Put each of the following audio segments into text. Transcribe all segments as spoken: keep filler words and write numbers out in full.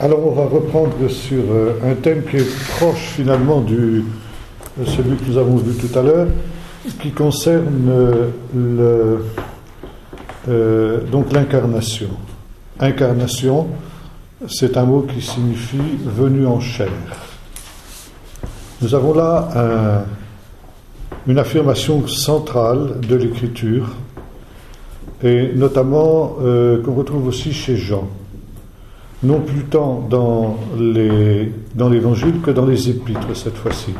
Alors on va reprendre sur un thème qui est proche finalement du, de celui que nous avons vu tout à l'heure, qui concerne le, euh, donc l'incarnation. Incarnation, c'est un mot qui signifie venu en chair. Nous avons là un, une affirmation centrale de l'Écriture, et notamment euh, qu'on retrouve aussi chez Jean. Non plus tant dans, les, dans l'Évangile que dans les Épîtres cette fois-ci.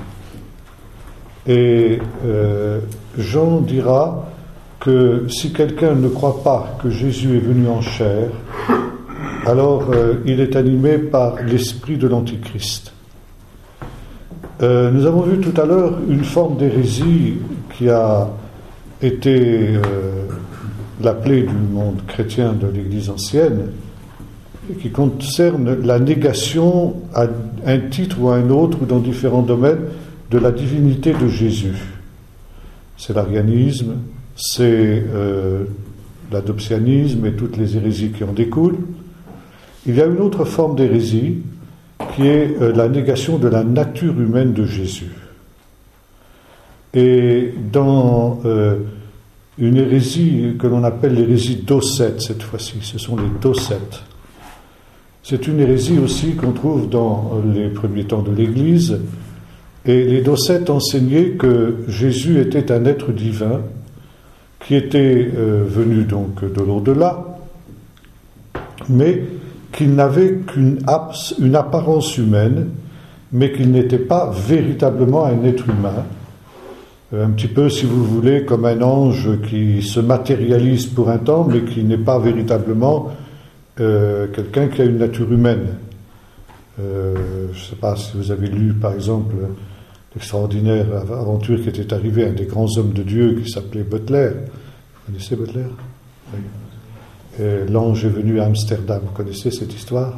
Et euh, Jean dira que si quelqu'un ne croit pas que Jésus est venu en chair, alors euh, il est animé par l'esprit de l'Antichrist. Euh, nous avons vu tout à l'heure une forme d'hérésie qui a été euh, la plaie du monde chrétien de l'Église ancienne, qui concerne la négation à un titre ou à un autre ou dans différents domaines de la divinité de Jésus. C'est l'arianisme, c'est euh, l'adoptionnisme et toutes les hérésies qui en découlent. Il y a une autre forme d'hérésie qui est euh, la négation de la nature humaine de Jésus. Et dans euh, une hérésie que l'on appelle l'hérésie docète cette fois-ci, ce sont les docètes. C'est une hérésie aussi qu'on trouve dans les premiers temps de l'Église. Et les docètes enseignaient que Jésus était un être divin qui était euh, venu donc de l'au-delà, mais qu'il n'avait qu'une abs- une apparence humaine, mais qu'il n'était pas véritablement un être humain. Un petit peu, si vous voulez, comme un ange qui se matérialise pour un temps, mais qui n'est pas véritablement Euh, quelqu'un qui a une nature humaine. Euh, je ne sais pas si vous avez lu, par exemple, l'extraordinaire aventure qui était arrivée à un des grands hommes de Dieu qui s'appelait Butler. Vous connaissez Butler? Oui. Et l'ange est venu à Amsterdam. Vous connaissez cette histoire?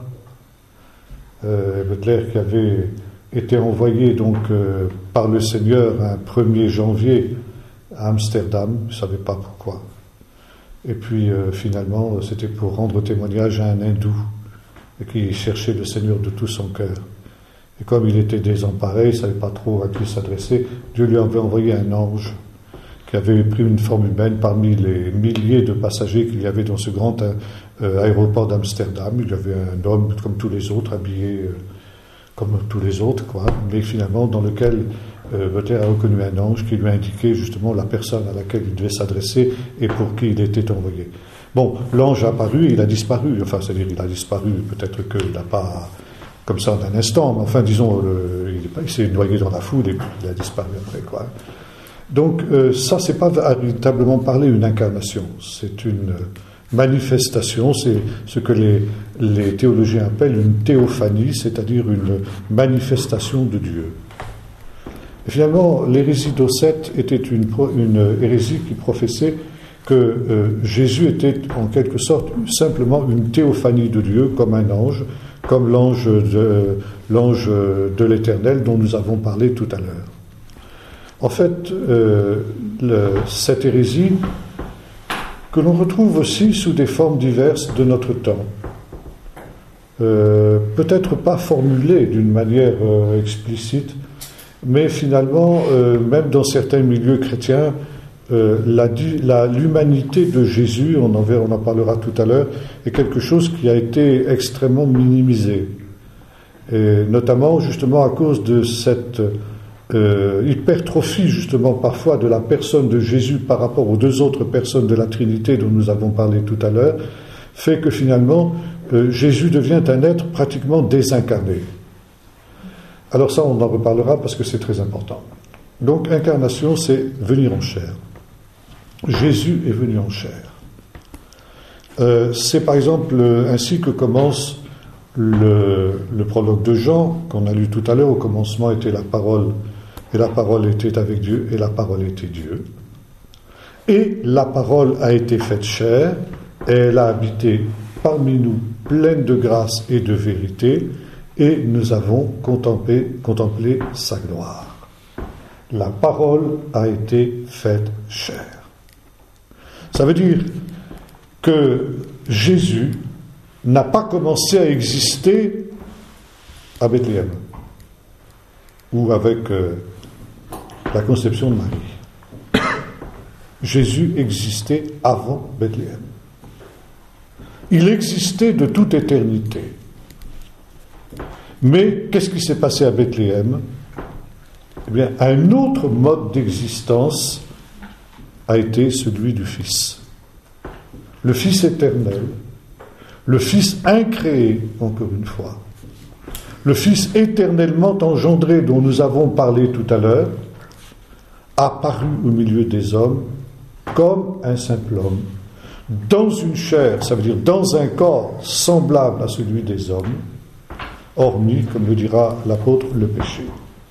euh, Butler qui avait été envoyé donc euh, par le Seigneur un premier janvier à Amsterdam, je ne savais pas pourquoi. Et puis euh, finalement, c'était pour rendre témoignage à un hindou qui cherchait le Seigneur de tout son cœur. Et comme il était désemparé, il ne savait pas trop à qui s'adresser, Dieu lui avait envoyé un ange qui avait pris une forme humaine parmi les milliers de passagers qu'il y avait dans ce grand euh, aéroport d'Amsterdam. Il y avait un homme comme tous les autres, habillé euh, comme tous les autres, quoi, mais finalement dans lequel Euh, Butler a reconnu un ange qui lui a indiqué justement la personne à laquelle il devait s'adresser et pour qui il était envoyé. Bon, l'ange a apparu, il a disparu, enfin, c'est-à-dire il a disparu, peut-être qu'il n'a pas, comme ça, en un instant, mais enfin, disons, le, il, il s'est noyé dans la foule et puis il a disparu après, quoi. Donc, euh, ça, c'est pas véritablement parler une incarnation, c'est une manifestation, c'est ce que les, les théologiens appellent une théophanie, c'est-à-dire une manifestation de Dieu. Et finalement, l'hérésie docète était une, une hérésie qui professait que euh, Jésus était en quelque sorte simplement une théophanie de Dieu, comme un ange, comme l'ange de, l'ange de l'Éternel dont nous avons parlé tout à l'heure. En fait, euh, le, cette hérésie, que l'on retrouve aussi sous des formes diverses de notre temps, euh, peut-être pas formulée d'une manière euh, explicite, mais finalement, euh, même dans certains milieux chrétiens, euh, la, la, l'humanité de Jésus, on en, on en parlera tout à l'heure, est quelque chose qui a été extrêmement minimisé. Et notamment, justement, à cause de cette euh, hypertrophie, justement, parfois, de la personne de Jésus par rapport aux deux autres personnes de la Trinité dont nous avons parlé tout à l'heure, fait que finalement, euh, Jésus devient un être pratiquement désincarné. Alors ça, on en reparlera parce que c'est très important. Donc, incarnation, c'est venir en chair. Jésus est venu en chair. Euh, c'est par exemple ainsi que commence le, le prologue de Jean, qu'on a lu tout à l'heure. Au commencement était la parole, et la parole était avec Dieu, et la parole était Dieu. Et la parole a été faite chair, et elle a habité parmi nous, pleine de grâce et de vérité, et nous avons contemplé, contemplé sa gloire. La parole a été faite chair. Ça veut dire que Jésus n'a pas commencé à exister à Bethléem, ou avec euh, la conception de Marie. Jésus existait avant Bethléem. Il existait de toute éternité. Mais qu'est-ce qui s'est passé à Bethléem ? Eh bien, un autre mode d'existence a été celui du Fils. Le Fils éternel, le Fils incréé, encore une fois, le Fils éternellement engendré dont nous avons parlé tout à l'heure, apparu au milieu des hommes comme un simple homme, dans une chair, ça veut dire dans un corps semblable à celui des hommes, hormis, comme le dira l'apôtre, le péché.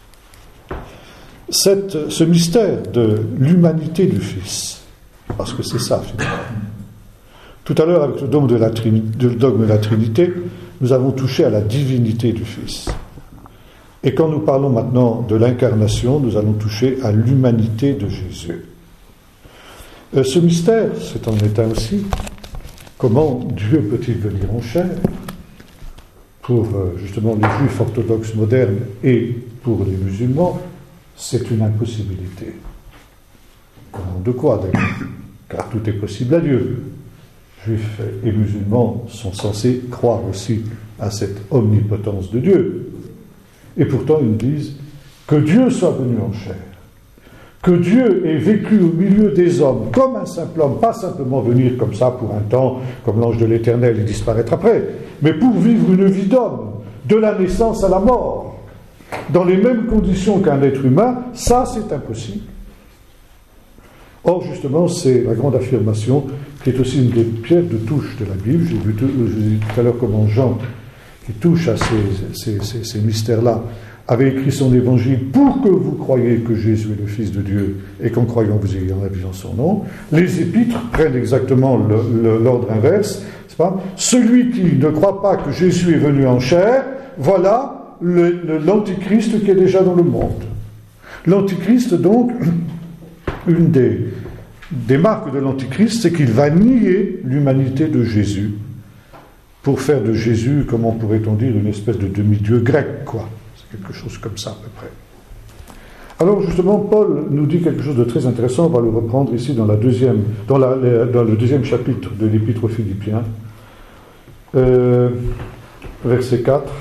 Cette, ce mystère de l'humanité du Fils, parce que c'est ça finalement. Tout à l'heure, avec le dogme de la, Trinité, le dogme de la Trinité, nous avons touché à la divinité du Fils. Et quand nous parlons maintenant de l'incarnation, nous allons toucher à l'humanité de Jésus. Euh, ce mystère, c'est en état aussi, comment Dieu peut-il venir en chair ? Pour euh, justement les juifs orthodoxes modernes et pour les musulmans, c'est une impossibilité. Au nom de quoi d'ailleurs ? Car tout est possible à Dieu. Juifs et musulmans sont censés croire aussi à cette omnipotence de Dieu. Et pourtant ils disent que Dieu soit venu en chair, que Dieu ait vécu au milieu des hommes comme un simple homme, pas simplement venir comme ça pour un temps, comme l'ange de l'Éternel et disparaître après, mais pour vivre une vie d'homme, de la naissance à la mort, dans les mêmes conditions qu'un être humain, ça c'est impossible. Or, justement, c'est la grande affirmation qui est aussi une des pierres de touche de la Bible. J'ai vu tout, je vous ai dit tout à l'heure comment Jean, qui touche à ces, ces, ces, ces mystères-là, avait écrit son évangile pour que vous croyiez que Jésus est le Fils de Dieu et qu'en croyant vous ayez la vie en son nom. Les épîtres prennent exactement le, le, l'ordre inverse. C'est pas ? Celui qui ne croit pas que Jésus est venu en chair, voilà le, le, l'antichrist qui est déjà dans le monde. L'antichrist, donc, une des, des marques de l'antichrist, c'est qu'il va nier l'humanité de Jésus pour faire de Jésus, comment pourrait-on dire, une espèce de demi-dieu grec, quoi. C'est quelque chose comme ça, à peu près. Alors, justement, Paul nous dit quelque chose de très intéressant. On va le reprendre ici dans, la deuxième, dans, la, dans le deuxième chapitre de l'Épître aux Philippiens, euh, verset quatre.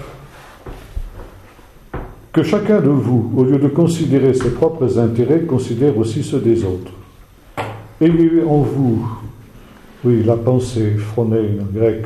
Que chacun de vous, au lieu de considérer ses propres intérêts, considère aussi ceux des autres. Ayez en vous, oui, la pensée, phronein en grec,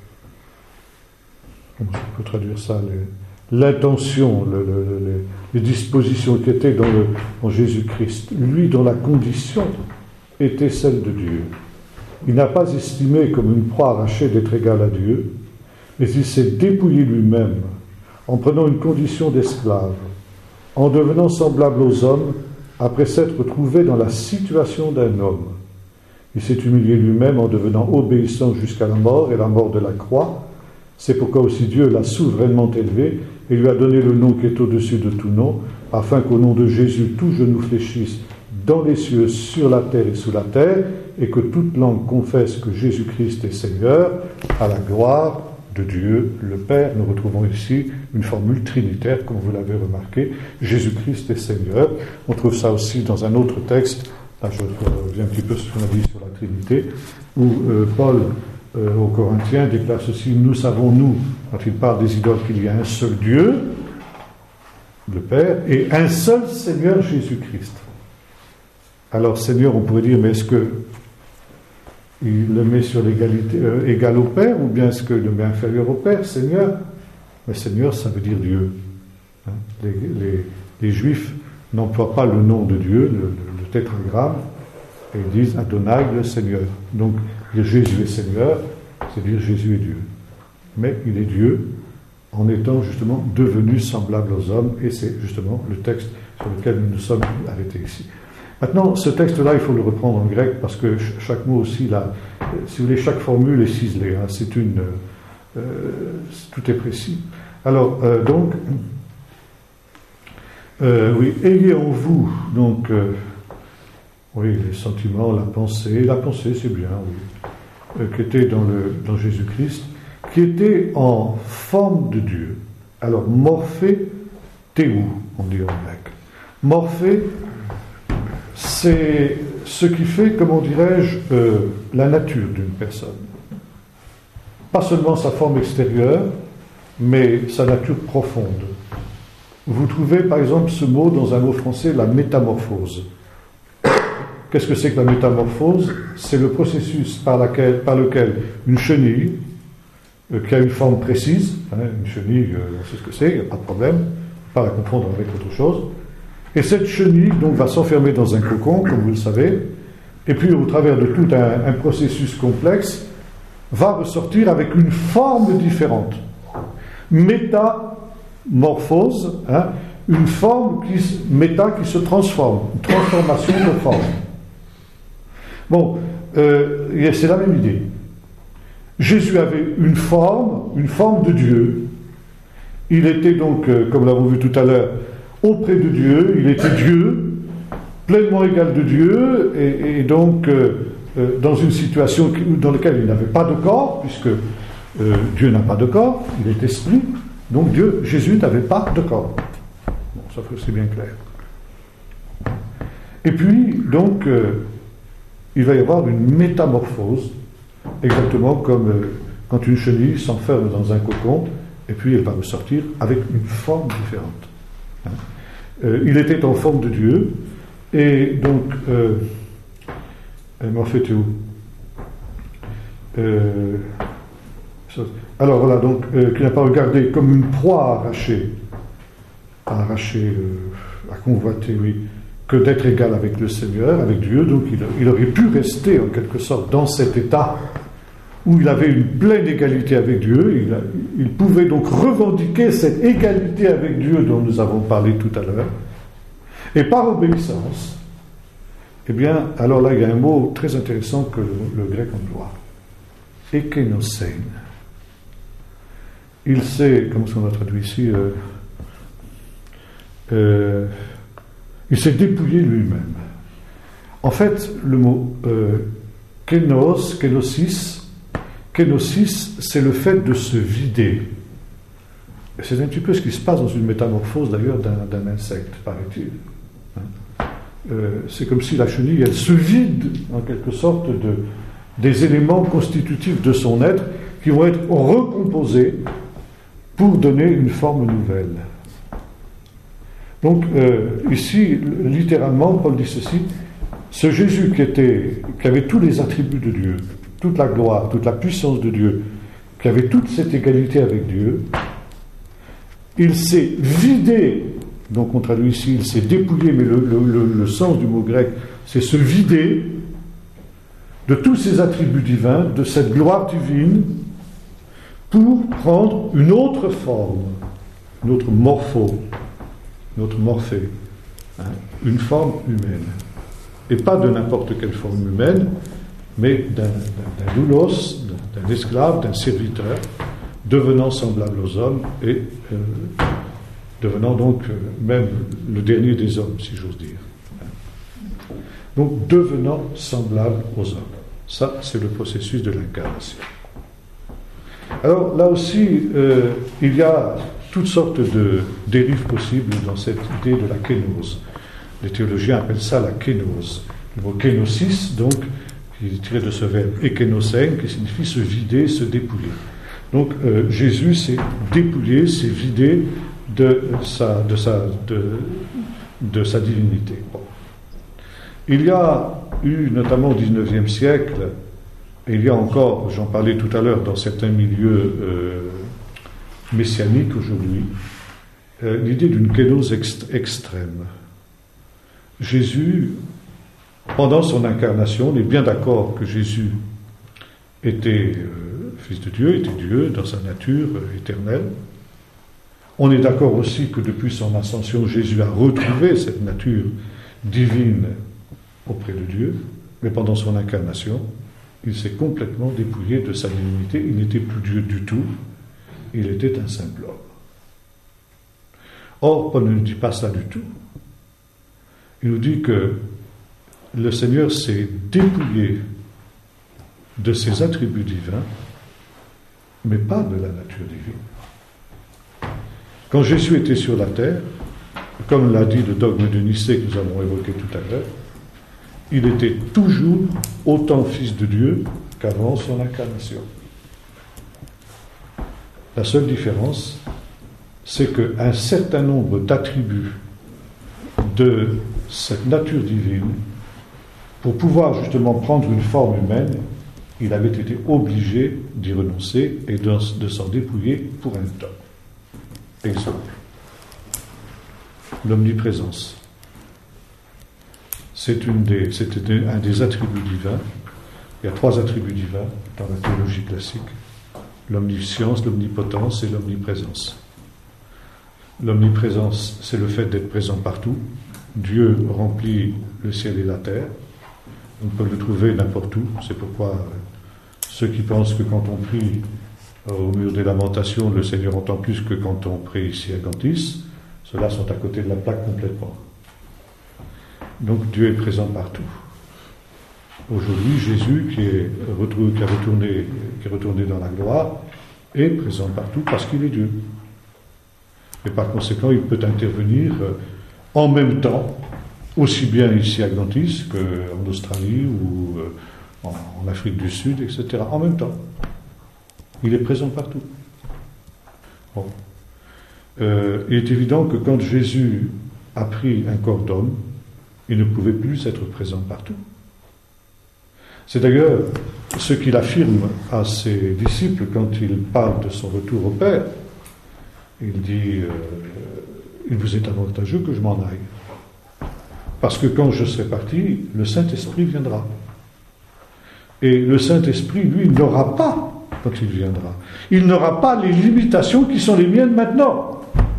comment on peut traduire ça, les, l'intention, le, le, le, les dispositions qui étaient dans, le, en Jésus-Christ, lui dont la condition était celle de Dieu. Il n'a pas estimé comme une proie arrachée d'être égal à Dieu, mais il s'est dépouillé lui-même, en prenant une condition d'esclave, en devenant semblable aux hommes, après s'être trouvé dans la situation d'un homme. Il s'est humilié lui-même en devenant obéissant jusqu'à la mort et la mort de la croix. C'est pourquoi aussi Dieu l'a souverainement élevé et lui a donné le nom qui est au-dessus de tout nom, afin qu'au nom de Jésus tout genou fléchisse dans les cieux, sur la terre et sous la terre, et que toute langue confesse que Jésus-Christ est Seigneur, à la gloire de Dieu le Père. Nous retrouvons ici une formule trinitaire, comme vous l'avez remarqué. Jésus-Christ est Seigneur. On trouve ça aussi dans un autre texte, là je reviens un petit peu sur ce qu'on a dit sur la Trinité, où euh, Paul, euh, aux Corinthiens, déclare ceci: nous savons, nous, quand il parle des idoles, qu'il y a un seul Dieu, le Père, et un seul Seigneur Jésus-Christ. Alors, Seigneur, on pourrait dire, mais est-ce que il le met sur l'égalité, euh, égal au Père, ou bien est-ce qu'il le met inférieur au Père, Seigneur? Mais Seigneur, ça veut dire Dieu. Hein? Les, les, les Juifs n'emploient pas le nom de Dieu, le, le, le tétragramme, et ils disent Adonai, le Seigneur. Donc, dire Jésus est Seigneur, c'est dire Jésus est Dieu. Mais il est Dieu en étant justement devenu semblable aux hommes, et c'est justement le texte sur lequel nous nous sommes arrêtés ici. Maintenant, ce texte-là, il faut le reprendre en grec parce que chaque mot aussi, là, si vous voulez, chaque formule est ciselée. Hein, c'est une, euh, tout est précis. Alors, euh, donc, euh, oui, ayez en vous, donc, euh, oui, les sentiments, la pensée, la pensée, c'est bien, oui, euh, qui était dans le dans Jésus-Christ, qui était en forme de Dieu. Alors, morphé, théou, on dit en grec. Morphé, c'est ce qui fait, comment dirais-je, euh, la nature d'une personne. Pas seulement sa forme extérieure, mais sa nature profonde. Vous trouvez par exemple ce mot dans un mot français, la métamorphose. Qu'est-ce que c'est que la métamorphose? C'est le processus par, laquelle, par lequel une chenille, euh, qui a une forme précise, hein, une chenille, euh, on sait ce que c'est, il n'y a pas de problème, pas la confondre avec autre chose, et cette chenille donc va s'enfermer dans un cocon, comme vous le savez, et puis au travers de tout un, un processus complexe, va ressortir avec une forme différente. Métamorphose, hein, une forme qui, méta qui se transforme, une transformation de forme. Bon, euh, c'est la même idée. Jésus avait une forme, une forme de Dieu. Il était donc, euh, comme l'avons vu tout à l'heure, auprès de Dieu, il était Dieu, pleinement égal de Dieu, et, et donc euh, euh, dans une situation qui, dans laquelle il n'avait pas de corps, puisque euh, Dieu n'a pas de corps, il est esprit, donc Dieu, Jésus n'avait pas de corps. Bon, ça c'est bien clair. Et puis, donc, euh, il va y avoir une métamorphose, exactement comme euh, quand une chenille s'enferme dans un cocon, et puis elle va ressortir avec une forme différente. Hein. Euh, il était en forme de Dieu, et donc, euh, Morphéthéou. Euh, alors voilà, donc, euh, qui n'a pas regardé comme une proie arrachée, arrachée, euh, à convoiter, oui, que d'être égal avec le Seigneur, avec Dieu, donc il, il aurait pu rester en quelque sorte dans cet état où il avait une pleine égalité avec Dieu, il, a, il pouvait donc revendiquer cette égalité avec Dieu dont nous avons parlé tout à l'heure, et par obéissance, eh bien, alors là il y a un mot très intéressant que le, le grec emploie, ekenosein. Il s'est, comment est-ce qu'on a traduit ici, euh, euh, il s'est dépouillé lui-même. En fait, le mot euh, kénos, kénosis, kénosis, c'est le fait de se vider. Et c'est un petit peu ce qui se passe dans une métamorphose d'ailleurs d'un, d'un insecte, paraît-il. Hein? Euh, c'est comme si la chenille, elle se vide en quelque sorte de, des éléments constitutifs de son être qui vont être recomposés pour donner une forme nouvelle. Donc, euh, ici, littéralement, Paul dit ceci, ce Jésus qui, était, qui avait tous les attributs de Dieu, toute la gloire, toute la puissance de Dieu, qui avait toute cette égalité avec Dieu, il s'est vidé, donc on traduit ici, il s'est dépouillé, mais le, le, le, le sens du mot grec, c'est se vider de tous ses attributs divins, de cette gloire divine, pour prendre une autre forme, une autre morpho, notre morphée, hein, une forme humaine. Et pas de n'importe quelle forme humaine, mais d'un, d'un, d'un doulos, d'un, d'un esclave, d'un serviteur, devenant semblable aux hommes et euh, devenant donc euh, même le dernier des hommes, si j'ose dire. Donc, devenant semblable aux hommes. Ça, c'est le processus de l'incarnation. Alors, là aussi, euh, il y a toutes sortes de dérives possibles dans cette idée de la kénose. Les théologiens appellent ça la kénose. Le mot kénosis, donc, qui est tiré de ce verbe ekenosein, qui signifie se vider, se dépouiller. Donc, euh, Jésus s'est dépouillé, s'est vidé de sa, de sa, de, de sa divinité. Bon. Il y a eu, notamment au dix-neuvième siècle, et il y a encore, j'en parlais tout à l'heure, dans certains milieux euh, messianiques aujourd'hui, euh, l'idée d'une kénose ext- extrême. Jésus, pendant son incarnation, on est bien d'accord que Jésus était euh, fils de Dieu, était Dieu dans sa nature euh, éternelle. On est d'accord aussi que depuis son ascension, Jésus a retrouvé cette nature divine auprès de Dieu, mais pendant son incarnation, il s'est complètement dépouillé de sa divinité, il n'était plus Dieu du tout, il était un simple homme. Or, Paul ne nous dit pas ça du tout. Il nous dit que le Seigneur s'est dépouillé de ses attributs divins, mais pas de la nature divine. Quand Jésus était sur la terre, comme l'a dit le dogme de Nicée que nous avons évoqué tout à l'heure, il était toujours autant fils de Dieu qu'avant son incarnation. La seule différence, c'est qu'un certain nombre d'attributs de cette nature divine, pour pouvoir justement prendre une forme humaine, il avait été obligé d'y renoncer et de, de s'en dépouiller pour un temps. Exemple, l'omniprésence. C'est, une des, c'est un des attributs divins. Il y a trois attributs divins dans la théologie classique. L'omniscience, l'omnipotence et l'omniprésence. L'omniprésence, c'est le fait d'être présent partout. Dieu remplit le ciel et la terre. On peut le trouver n'importe où. C'est pourquoi ceux qui pensent que quand on prie au mur des lamentations, le Seigneur entend plus que quand on prie ici à Gantis, ceux-là sont à côté de la plaque complètement. Donc Dieu est présent partout. Aujourd'hui, Jésus, qui est, retrouvé, qui, a retourné, qui est retourné dans la gloire, est présent partout parce qu'il est Dieu. Et par conséquent, il peut intervenir en même temps, aussi bien ici à Gantis qu'en Australie ou en, en Afrique du Sud, et cetera. En même temps. Il est présent partout. Bon. Euh, il est évident que quand Jésus a pris un corps d'homme, il ne pouvait plus être présent partout. C'est d'ailleurs ce qu'il affirme à ses disciples quand il parle de son retour au Père. Il dit euh, « Il vous est avantageux que je m'en aille. Parce que quand je serai parti, le Saint-Esprit viendra. Et le Saint-Esprit, lui, n'aura pas, quand il viendra, il n'aura pas les limitations qui sont les miennes maintenant.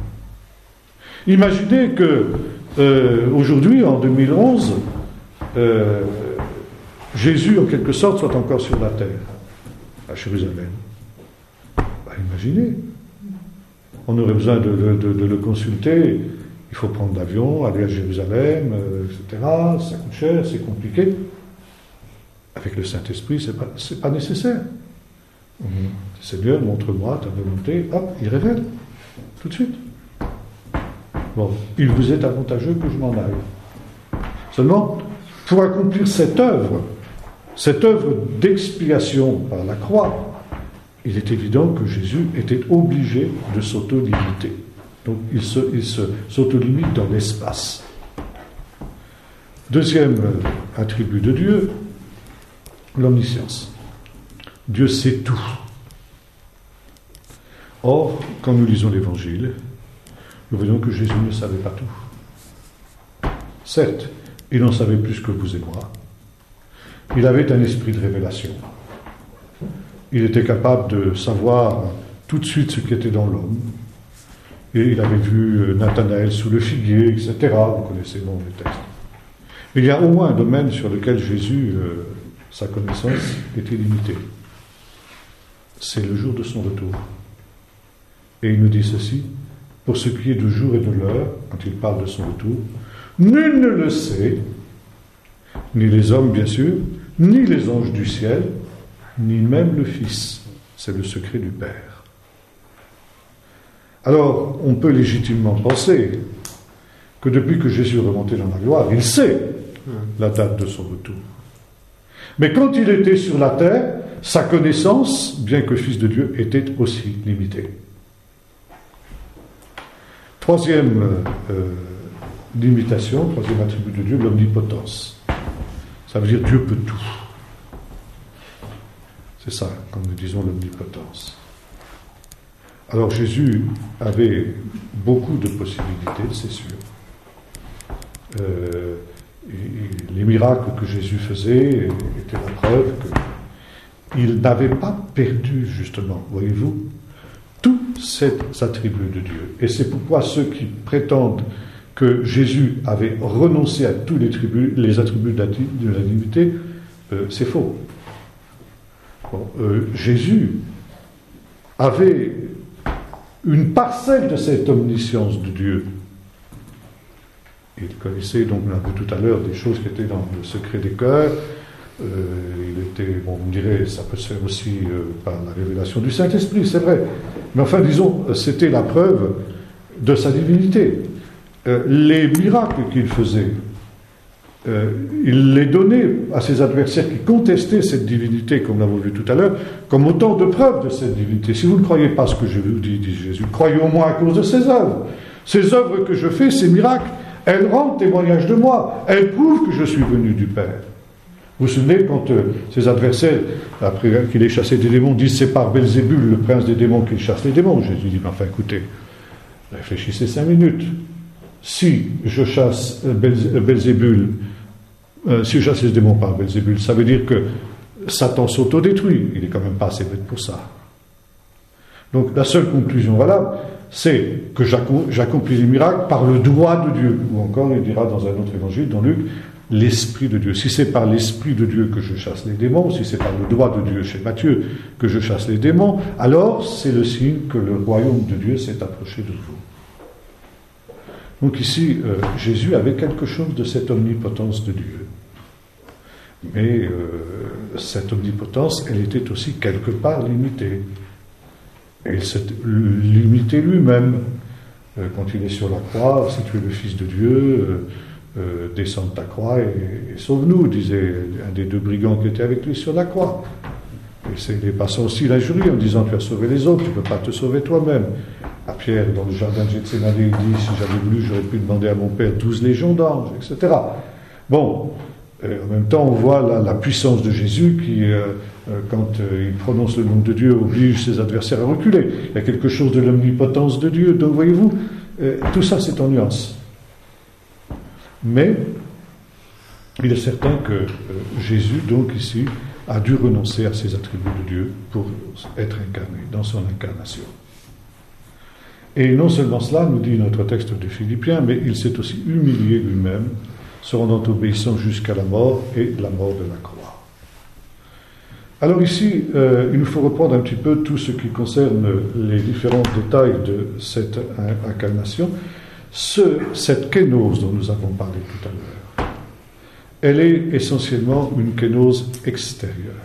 Imaginez que euh, aujourd'hui, en deux mille onze, euh, Jésus, en quelque sorte, soit encore sur la terre, à Jérusalem. Bah, imaginez. On aurait besoin de, de, de, de le consulter. Il faut prendre l'avion, aller à Jérusalem, euh, et cetera. Ça coûte cher, c'est compliqué. Avec le Saint-Esprit, c'est pas, c'est pas nécessaire. Mmh. Seigneur, montre-moi ta volonté. Hop, il révèle. Tout de suite. Bon, il vous est avantageux que je m'en aille. Seulement, pour accomplir cette œuvre, cette œuvre d'expiation par la croix, il est évident que Jésus était obligé de s'auto-limiter. Donc il, se, il se, s'auto-limite dans l'espace. Deuxième attribut de Dieu, l'omniscience. Dieu sait tout. Or, quand nous lisons l'Évangile, nous voyons que Jésus ne savait pas tout. Certes, il en savait plus que vous et moi. Il avait un esprit de révélation. Il était capable de savoir tout de suite ce qui était dans l'homme. Et il avait vu Nathanaël sous le figuier, et cetera. Vous connaissez bon le texte. Mais il y a au moins un domaine sur lequel Jésus, euh, sa connaissance, était limitée. C'est le jour de son retour. Et il nous dit ceci, pour ce qui est du jour et de l'heure, quand il parle de son retour, nul ne le sait, ni les hommes bien sûr, ni les anges du ciel, ni même le Fils. C'est le secret du Père. Alors, on peut légitimement penser que depuis que Jésus est remonté dans la gloire, il sait la date de son retour. Mais quand il était sur la terre, sa connaissance, bien que Fils de Dieu, était aussi limitée. Troisième euh, limitation, troisième attribut de Dieu, l'omnipotence. Ça veut dire Dieu peut tout. C'est ça, quand nous disons l'omnipotence. Alors Jésus avait beaucoup de possibilités, c'est sûr. Euh, et, et les miracles que Jésus faisait étaient la preuve qu'il n'avait pas perdu, justement, voyez-vous, tous ces attributs de Dieu. Et c'est pourquoi ceux qui prétendent que Jésus avait renoncé à tous les, tribus, les attributs de la, de la divinité, euh, c'est faux. Bon, euh, Jésus avait une parcelle de cette omniscience de Dieu. Il connaissait, donc on a vu tout à l'heure, des choses qui étaient dans le secret des cœurs. Euh, il était, bon, vous me direz, ça peut se faire aussi euh, par la révélation du Saint-Esprit, c'est vrai. Mais enfin, disons, c'était la preuve de sa divinité. Euh, les miracles qu'il faisait, euh, il les donnait à ses adversaires qui contestaient cette divinité, comme nous l'avons vu tout à l'heure, comme autant de preuves de cette divinité. Si vous ne croyez pas ce que je vous dis, dit Jésus, croyez au moins à cause de ses œuvres. Ces œuvres que je fais, ces miracles, elles rendent témoignage de moi. Elles prouvent que je suis venu du Père. Vous vous souvenez quand euh, ses adversaires, après qu'il ait chassé des démons, disent c'est par Belzébul, le prince des démons, qu'il chasse les démons. Jésus dit, mais enfin écoutez, réfléchissez cinq minutes. Si je chasse Belzébul, euh, si je chasse les démons par Belzébul, ça veut dire que Satan s'autodétruit. Il n'est quand même pas assez bête pour ça. Donc la seule conclusion valable, c'est que j'accomplis les miracles par le doigt de Dieu. Ou encore, il dira dans un autre évangile, dans Luc, l'Esprit de Dieu. Si c'est par l'Esprit de Dieu que je chasse les démons, si c'est par le doigt de Dieu chez Matthieu que je chasse les démons, alors c'est le signe que le royaume de Dieu s'est approché de vous. Donc ici, euh, Jésus avait quelque chose de cette omnipotence de Dieu. Mais euh, cette omnipotence, elle était aussi quelque part limitée. Et il s'est limité lui-même. Euh, quand il est sur la croix, si tu es le Fils de Dieu, euh, euh, descends de ta croix et, et sauve-nous, disait un des deux brigands qui étaient avec lui sur la croix. Et c'est les passants aussi l'injurie en disant tu as sauvé les autres, tu ne peux pas te sauver toi-même. À Pierre, dans le jardin de Gethsémani, il dit si j'avais voulu, j'aurais pu demander à mon Père douze légions d'anges, et cetera. Bon, euh, en même temps, on voit la, la puissance de Jésus qui, euh, euh, quand euh, il prononce le nom de Dieu, oblige ses adversaires à reculer. Il y a quelque chose de l'omnipotence de Dieu. Donc, voyez-vous, euh, tout ça, c'est en nuance. Mais, il est certain que euh, Jésus, donc ici, a dû renoncer à ses attributs de Dieu pour être incarné, dans son incarnation. Et non seulement cela, nous dit notre texte de Philippiens, mais il s'est aussi humilié lui-même, se rendant obéissant jusqu'à la mort et la mort de la croix. Alors ici, euh, il nous faut reprendre un petit peu tout ce qui concerne les différents détails de cette incarnation. Ce, cette kénose dont nous avons parlé tout à l'heure, elle est essentiellement une kénose extérieure.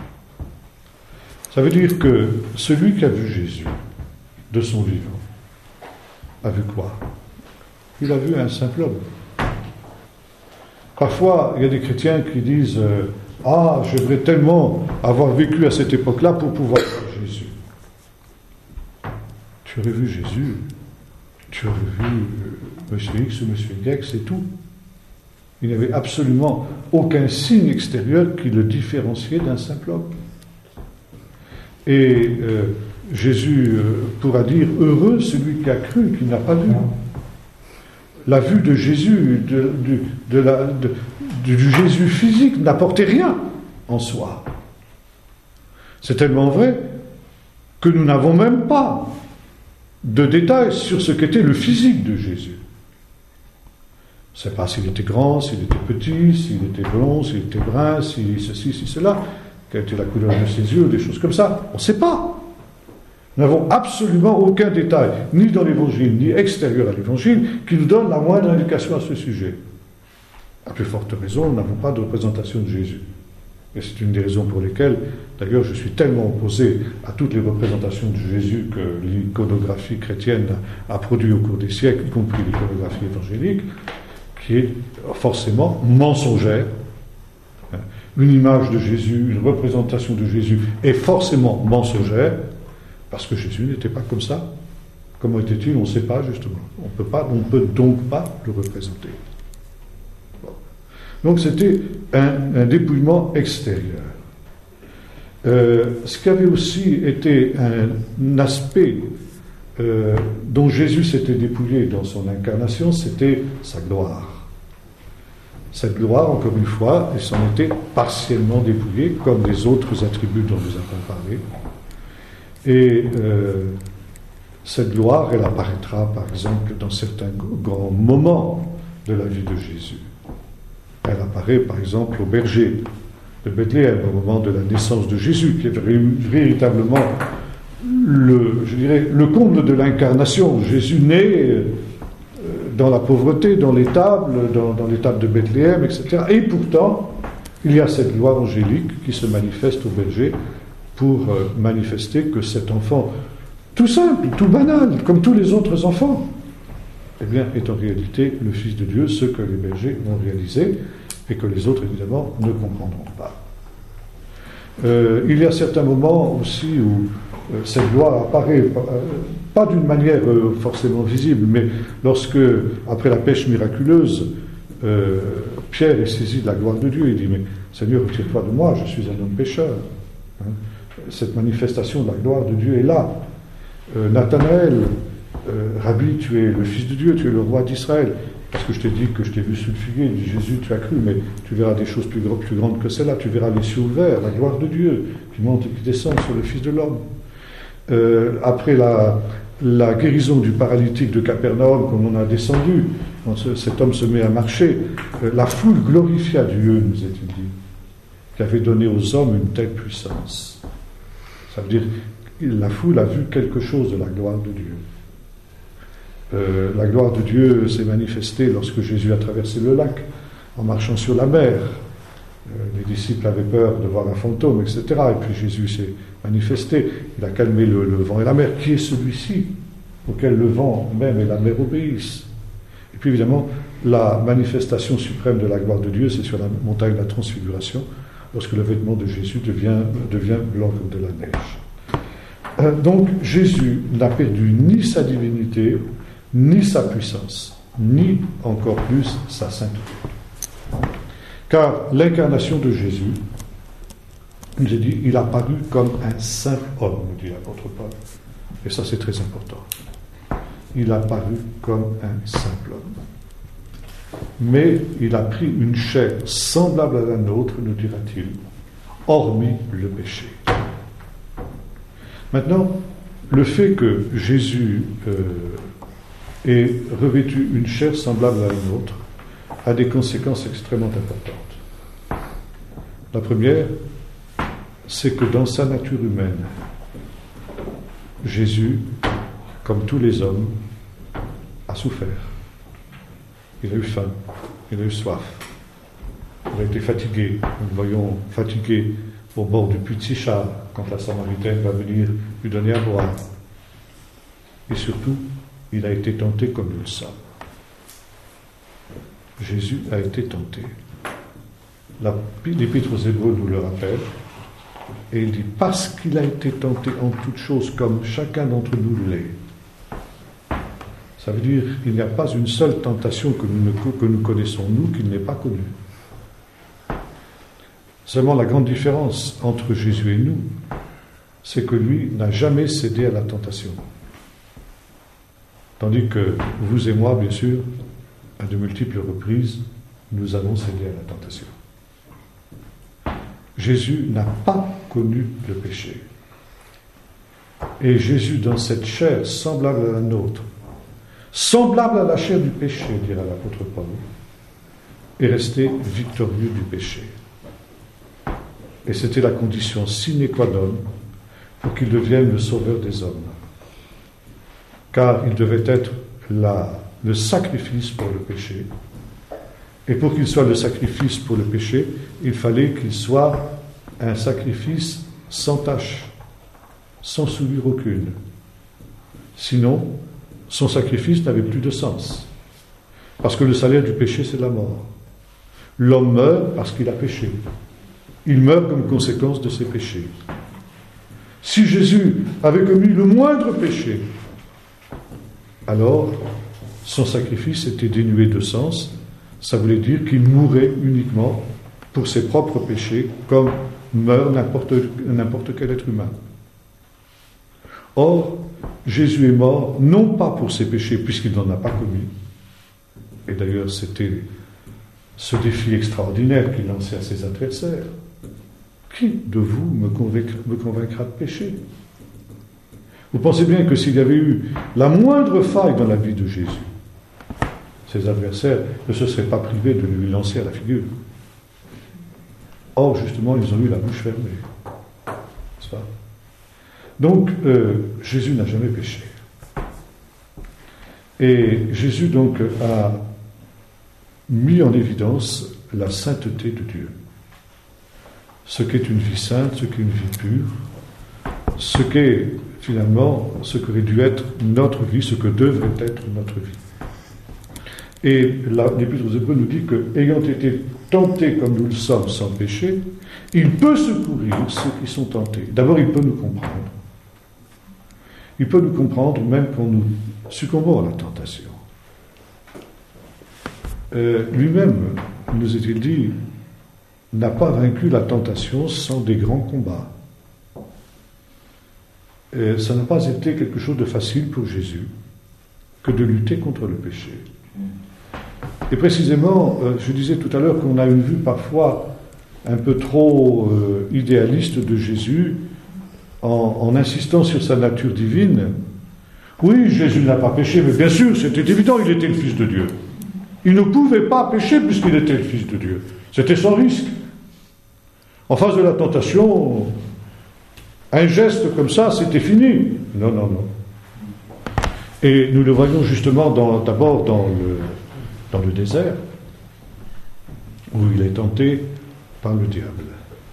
Ça veut dire que celui qui a vu Jésus de son vivant a vu quoi? Il a vu un simple homme. Parfois, il y a des chrétiens qui disent euh, « Ah, j'aimerais tellement avoir vécu à cette époque-là pour pouvoir voir Jésus. » Tu aurais vu Jésus, tu aurais vu euh, Monsieur X ou Monsieur Y, c'est tout. Il n'y avait absolument aucun signe extérieur qui le différenciait d'un simple homme. Et euh, Jésus euh, pourra dire « Heureux celui qui a cru, qui n'a pas vu ». La vue de Jésus, de, de, de la, de, du Jésus physique, n'apportait rien en soi. C'est tellement vrai que nous n'avons même pas de détails sur ce qu'était le physique de Jésus. On ne sait pas s'il était grand, s'il était petit, s'il était blond, s'il était brun, si ceci, si cela, quelle était la couleur de ses yeux, des choses comme ça. On ne sait pas. Nous n'avons absolument aucun détail, ni dans l'Évangile, ni extérieur à l'Évangile, qui nous donne la moindre indication à ce sujet. À plus forte raison, nous n'avons pas de représentation de Jésus. Et c'est une des raisons pour lesquelles, d'ailleurs, je suis tellement opposé à toutes les représentations de Jésus que l'iconographie chrétienne a produit au cours des siècles, y compris l'iconographie évangélique, qui est forcément mensongère. Une image de Jésus, une représentation de Jésus est forcément mensongère, parce que Jésus n'était pas comme ça. Comment était-il? On ne sait pas, justement. On peut pas, on ne peut donc pas le représenter. Bon. Donc c'était un, un dépouillement extérieur. Euh, ce qui avait aussi été un aspect euh, dont Jésus s'était dépouillé dans son incarnation, c'était sa gloire. Cette gloire, encore une fois, il s'en était partiellement dépouillé, comme les autres attributs dont nous avons parlé. Et euh, cette gloire, elle apparaîtra par exemple dans certains grands moments de la vie de Jésus. Elle apparaît par exemple au berger de Bethléem, au moment de la naissance de Jésus, qui est véritablement le, je dirais, le comble de l'incarnation. Jésus naît dans la pauvreté, dans l'étable, dans, dans l'étable de Bethléem, et cetera. Et pourtant, il y a cette gloire angélique qui se manifeste au berger pour euh, manifester que cet enfant, tout simple, tout banal, comme tous les autres enfants, eh bien, est en réalité le Fils de Dieu, ce que les bergers ont réalisé et que les autres, évidemment, ne comprendront pas. Euh, il y a certains moments aussi où euh, cette gloire apparaît, euh, pas d'une manière euh, forcément visible, mais lorsque, après la pêche miraculeuse, euh, Pierre est saisi de la gloire de Dieu, il dit « Mais Seigneur, retire-toi de moi, je suis un homme pécheur. Hein » Cette manifestation de la gloire de Dieu est là. Euh, Nathanaël, euh, Rabbi, tu es le Fils de Dieu, tu es le roi d'Israël. Parce que je t'ai dit que je t'ai vu sous le figuier, il dit Jésus, tu as cru, mais tu verras des choses plus, grandes, plus grandes que celles-là. Tu verras les cieux ouverts, la gloire de Dieu qui monte et qui descend sur le Fils de l'homme. Euh, après la, la guérison du paralytique de Capernaum, quand on a descendu, quand ce, cet homme se met à marcher, euh, la foule glorifia Dieu, nous est-il dit, qui avait donné aux hommes une telle puissance. Ça veut dire que la foule a vu quelque chose de la gloire de Dieu. Euh, la gloire de Dieu s'est manifestée lorsque Jésus a traversé le lac, en marchant sur la mer. Euh, les disciples avaient peur de voir un fantôme, et cetera. Et puis Jésus s'est manifesté, il a calmé le, le vent et la mer. Qui est celui-ci auquel le vent même et la mer obéissent? Et puis évidemment, la manifestation suprême de la gloire de Dieu, c'est sur la montagne de la Transfiguration, lorsque le vêtement de Jésus devient, devient blanc comme de la neige. Euh, donc Jésus n'a perdu ni sa divinité, ni sa puissance, ni encore plus sa sainteté. Car l'incarnation de Jésus, nous a dit, il a paru comme un saint homme, nous dit l'apôtre Paul. Et ça c'est très important. Il a paru comme un simple homme. Mais il a pris une chair semblable à la nôtre, nous dira-t-il, hormis le péché. Maintenant, le fait que Jésus euh, ait revêtu une chair semblable à la nôtre a des conséquences extrêmement importantes. La première, c'est que dans sa nature humaine, Jésus, comme tous les hommes, a souffert. Il a eu faim, il a eu soif, il a été fatigué. Nous le voyons fatigué au bord du puits de Sichar, quand la Samaritaine va venir lui donner à boire. Et surtout, il a été tenté comme nous le savons. Jésus a été tenté. L'Épître aux Hébreux nous le rappelle, et il dit, parce qu'il a été tenté en toutes choses comme chacun d'entre nous l'est. Ça veut dire qu'il n'y a pas une seule tentation que nous, ne, que nous connaissons, nous, qu'il n'ait pas connue. Seulement la grande différence entre Jésus et nous, c'est que lui n'a jamais cédé à la tentation. Tandis que vous et moi, bien sûr, à de multiples reprises, nous avons cédé à la tentation. Jésus n'a pas connu le péché. Et Jésus, dans cette chair semblable à la nôtre, semblable à la chair du péché, dira l'apôtre Paul, est resté victorieux du péché. Et c'était la condition sine qua non pour qu'il devienne le sauveur des hommes. Car il devait être la, le sacrifice pour le péché. Et pour qu'il soit le sacrifice pour le péché, il fallait qu'il soit un sacrifice sans tache, sans souillure aucune. Sinon, son sacrifice n'avait plus de sens. Parce que le salaire du péché, c'est la mort. L'homme meurt parce qu'il a péché. Il meurt comme conséquence de ses péchés. Si Jésus avait commis le moindre péché, alors son sacrifice était dénué de sens. Ça voulait dire qu'il mourait uniquement pour ses propres péchés, comme meurt n'importe, n'importe quel être humain. Or, Jésus est mort non pas pour ses péchés, puisqu'il n'en a pas commis. Et d'ailleurs, c'était ce défi extraordinaire qu'il lançait à ses adversaires. Qui de vous me convaincra, me convaincra de péché? Vous pensez bien que s'il y avait eu la moindre faille dans la vie de Jésus, ses adversaires ne se seraient pas privés de lui lancer à la figure. Or, justement, ils ont eu la bouche fermée. N'est-ce pas? Donc, euh, Jésus n'a jamais péché. Et Jésus, donc, a mis en évidence la sainteté de Dieu. Ce qu'est une vie sainte, ce qu'est une vie pure, ce qu'est, finalement, ce qu'aurait dû être notre vie, ce que devrait être notre vie. Et l'Épître aux Hébreux nous dit que, ayant été tenté comme nous le sommes sans péché, il peut secourir ceux qui sont tentés. D'abord, il peut nous comprendre. Il peut nous comprendre même quand nous succombons à la tentation. Euh, lui-même, nous est-il dit, n'a pas vaincu la tentation sans des grands combats. Et ça n'a pas été quelque chose de facile pour Jésus que de lutter contre le péché. Et précisément, euh, je disais tout à l'heure qu'on a une vue parfois un peu trop euh, idéaliste de Jésus en, en insistant sur sa nature divine. Oui, Jésus n'a pas péché, mais bien sûr, c'était évident, il était le Fils de Dieu. Il ne pouvait pas pécher puisqu'il était le Fils de Dieu. C'était sans risque. En face de la tentation, un geste comme ça, c'était fini. Non, non, non. Et nous le voyons justement dans, d'abord dans le, dans le désert, où il est tenté par le diable.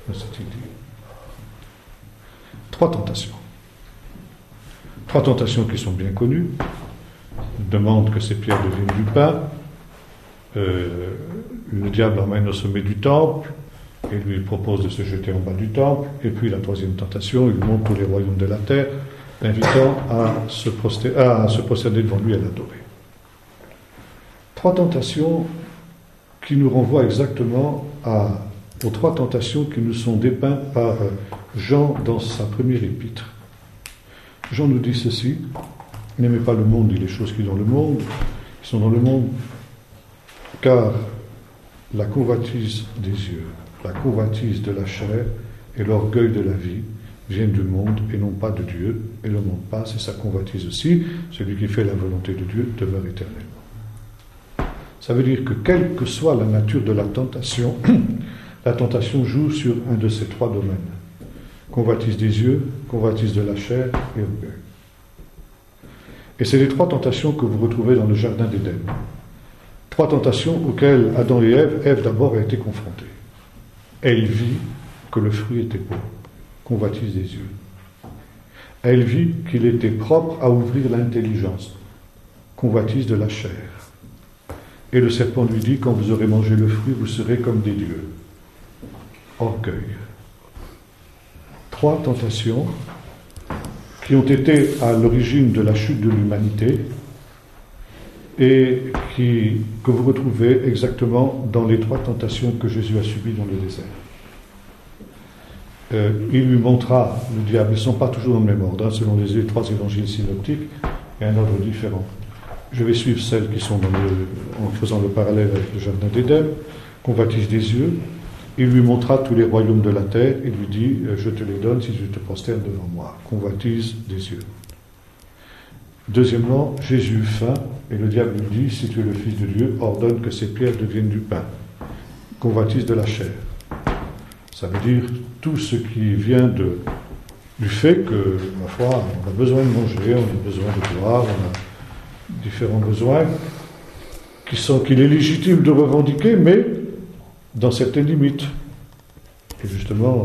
Trois tentations. Trois tentations qui sont bien connues. Il demande que ces pierres deviennent du pain. Euh, le diable l'emmène au sommet du temple et lui propose de se jeter en bas du temple. Et puis la troisième tentation, il montre tous les royaumes de la terre, l'invitant à se prosterner, à se prosterner devant lui et à l'adorer. Trois tentations qui nous renvoient exactement à, aux trois tentations qui nous sont dépeintes par Jean dans sa première épître. Jean nous dit ceci: n'aimez pas le monde et les choses qui sont dans le monde, qui sont dans le monde, car la convoitise des yeux, la convoitise de la chair et l'orgueil de la vie viennent du monde et non pas de Dieu, et le monde passe et sa convoitise aussi. Celui qui fait la volonté de Dieu demeure éternellement. Ça veut dire que quelle que soit la nature de la tentation, la tentation joue sur un de ces trois domaines. Convoitise des yeux, convoitise de la chair et orgueil. Et c'est les trois tentations que vous retrouvez dans le jardin d'Éden. Trois tentations auxquelles Adam et Ève, Ève d'abord a été confrontée. Elle vit que le fruit était beau, convoitise des yeux. Elle vit qu'il était propre à ouvrir l'intelligence, convoitise de la chair. Et le serpent lui dit: quand vous aurez mangé le fruit, vous serez comme des dieux. Orgueil. Trois tentations qui ont été à l'origine de la chute de l'humanité et qui, que vous retrouvez exactement dans les trois tentations que Jésus a subies dans le désert. Euh, il lui montra, le diable, ils ne sont pas toujours dans le même ordre, hein, selon les trois évangiles synoptiques, il y a un ordre différent. Je vais suivre celles qui sont dans le, en faisant le parallèle avec le jardin d'Éden. Convoitise des yeux. Il lui montra tous les royaumes de la terre et lui dit: je te les donne si tu te prosternes devant moi. Convoitise des yeux. Deuxièmement, Jésus eut faim et le diable lui dit: si tu es le Fils de Dieu, ordonne que ces pierres deviennent du pain. Convoitise de la chair. Ça veut dire tout ce qui vient de, du fait que, ma foi, on a besoin de manger, on a besoin de boire, on a différents besoins qui sont, qu'il est légitime de revendiquer, mais dans certaines limites. Et justement,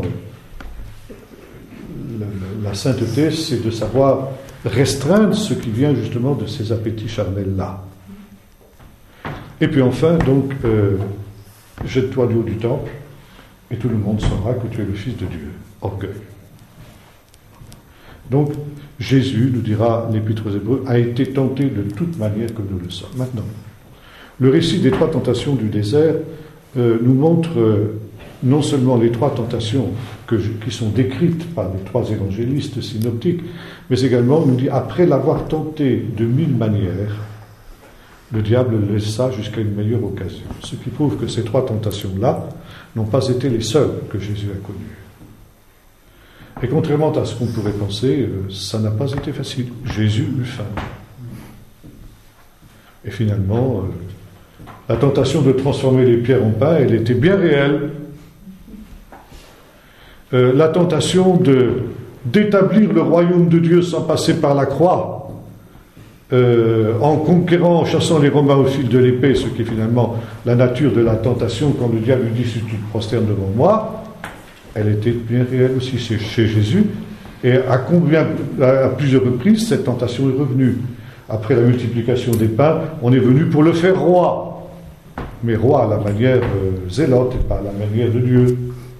la, la, la sainteté, c'est de savoir restreindre ce qui vient justement de ces appétits charnels-là. Et puis enfin, donc, euh, jette-toi du haut du temple, et tout le monde saura que tu es le Fils de Dieu. Orgueil. Donc, Jésus, nous dira l'Épître aux Hébreux, a été tenté de toute manière que nous le sommes. Maintenant, le récit des trois tentations du désert euh, nous montre euh, non seulement les trois tentations que je, qui sont décrites par les trois évangélistes synoptiques, mais également nous dit, après l'avoir tenté de mille manières, le diable le laissa jusqu'à une meilleure occasion. Ce qui prouve que ces trois tentations-là n'ont pas été les seules que Jésus a connues. Et contrairement à ce qu'on pourrait penser, ça n'a pas été facile. Jésus eut faim. Et finalement, la tentation de transformer les pierres en pain, elle était bien réelle. Euh, la tentation de, d'établir le royaume de Dieu sans passer par la croix, euh, en conquérant, en chassant les Romains au fil de l'épée, ce qui est finalement la nature de la tentation quand le diable lui dit: si tu te prosternes devant moi, elle était bien réelle aussi chez Jésus, et à combien, à plusieurs reprises, cette tentation est revenue. après la multiplication des pains, on est venu pour le faire roi. Mais roi à la manière euh, zélote et pas à la manière de Dieu.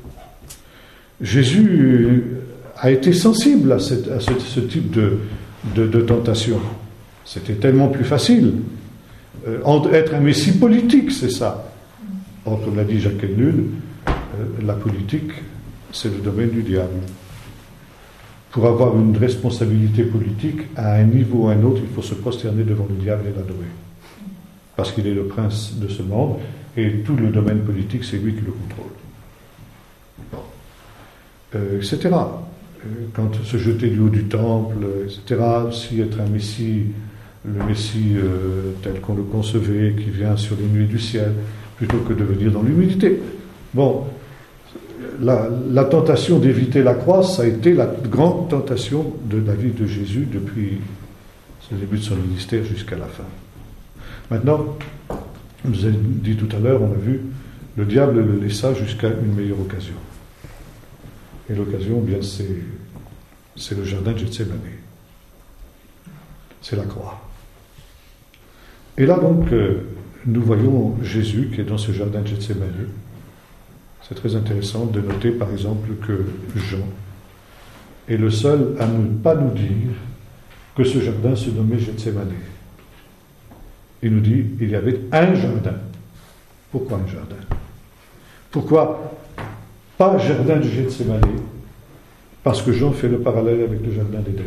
Jésus a été sensible à, cette, à ce, ce type de, de, de tentation. C'était tellement plus facile. Euh, être un messie politique, c'est ça. Or, comme l'a dit Jacques Ellul, euh, la politique, c'est le domaine du diable. Pour avoir une responsabilité politique, à un niveau ou à un autre, il faut se prosterner devant le diable et l'adorer. Parce qu'il est le prince de ce monde, et tout le domaine politique, c'est lui qui le contrôle. Bon. Euh, et cetera. Euh, quand se jeter du haut du temple, et cetera, si être un messie, le messie euh, tel qu'on le concevait, qui vient sur les nuées du ciel, plutôt que de venir dans l'humilité. Bon. La, la tentation d'éviter la croix, ça a été la grande tentation de la vie de Jésus depuis le début de son ministère jusqu'à la fin. Maintenant, je vous ai dit tout à l'heure, on a vu, le diable le laissa jusqu'à une meilleure occasion. Et l'occasion, bien, c'est, c'est le jardin de Gethsémane. C'est la croix. Et là, donc, euh, nous voyons Jésus qui est dans ce jardin de Gethsémane. C'est très intéressant de noter, par exemple, que Jean est le seul à ne pas nous dire que ce jardin se nommait Gethsémane. Il nous dit qu'il y avait un jardin. Pourquoi un jardin? Pourquoi pas jardin de Gethsémane? Parce que Jean fait le parallèle avec le jardin d'Éden.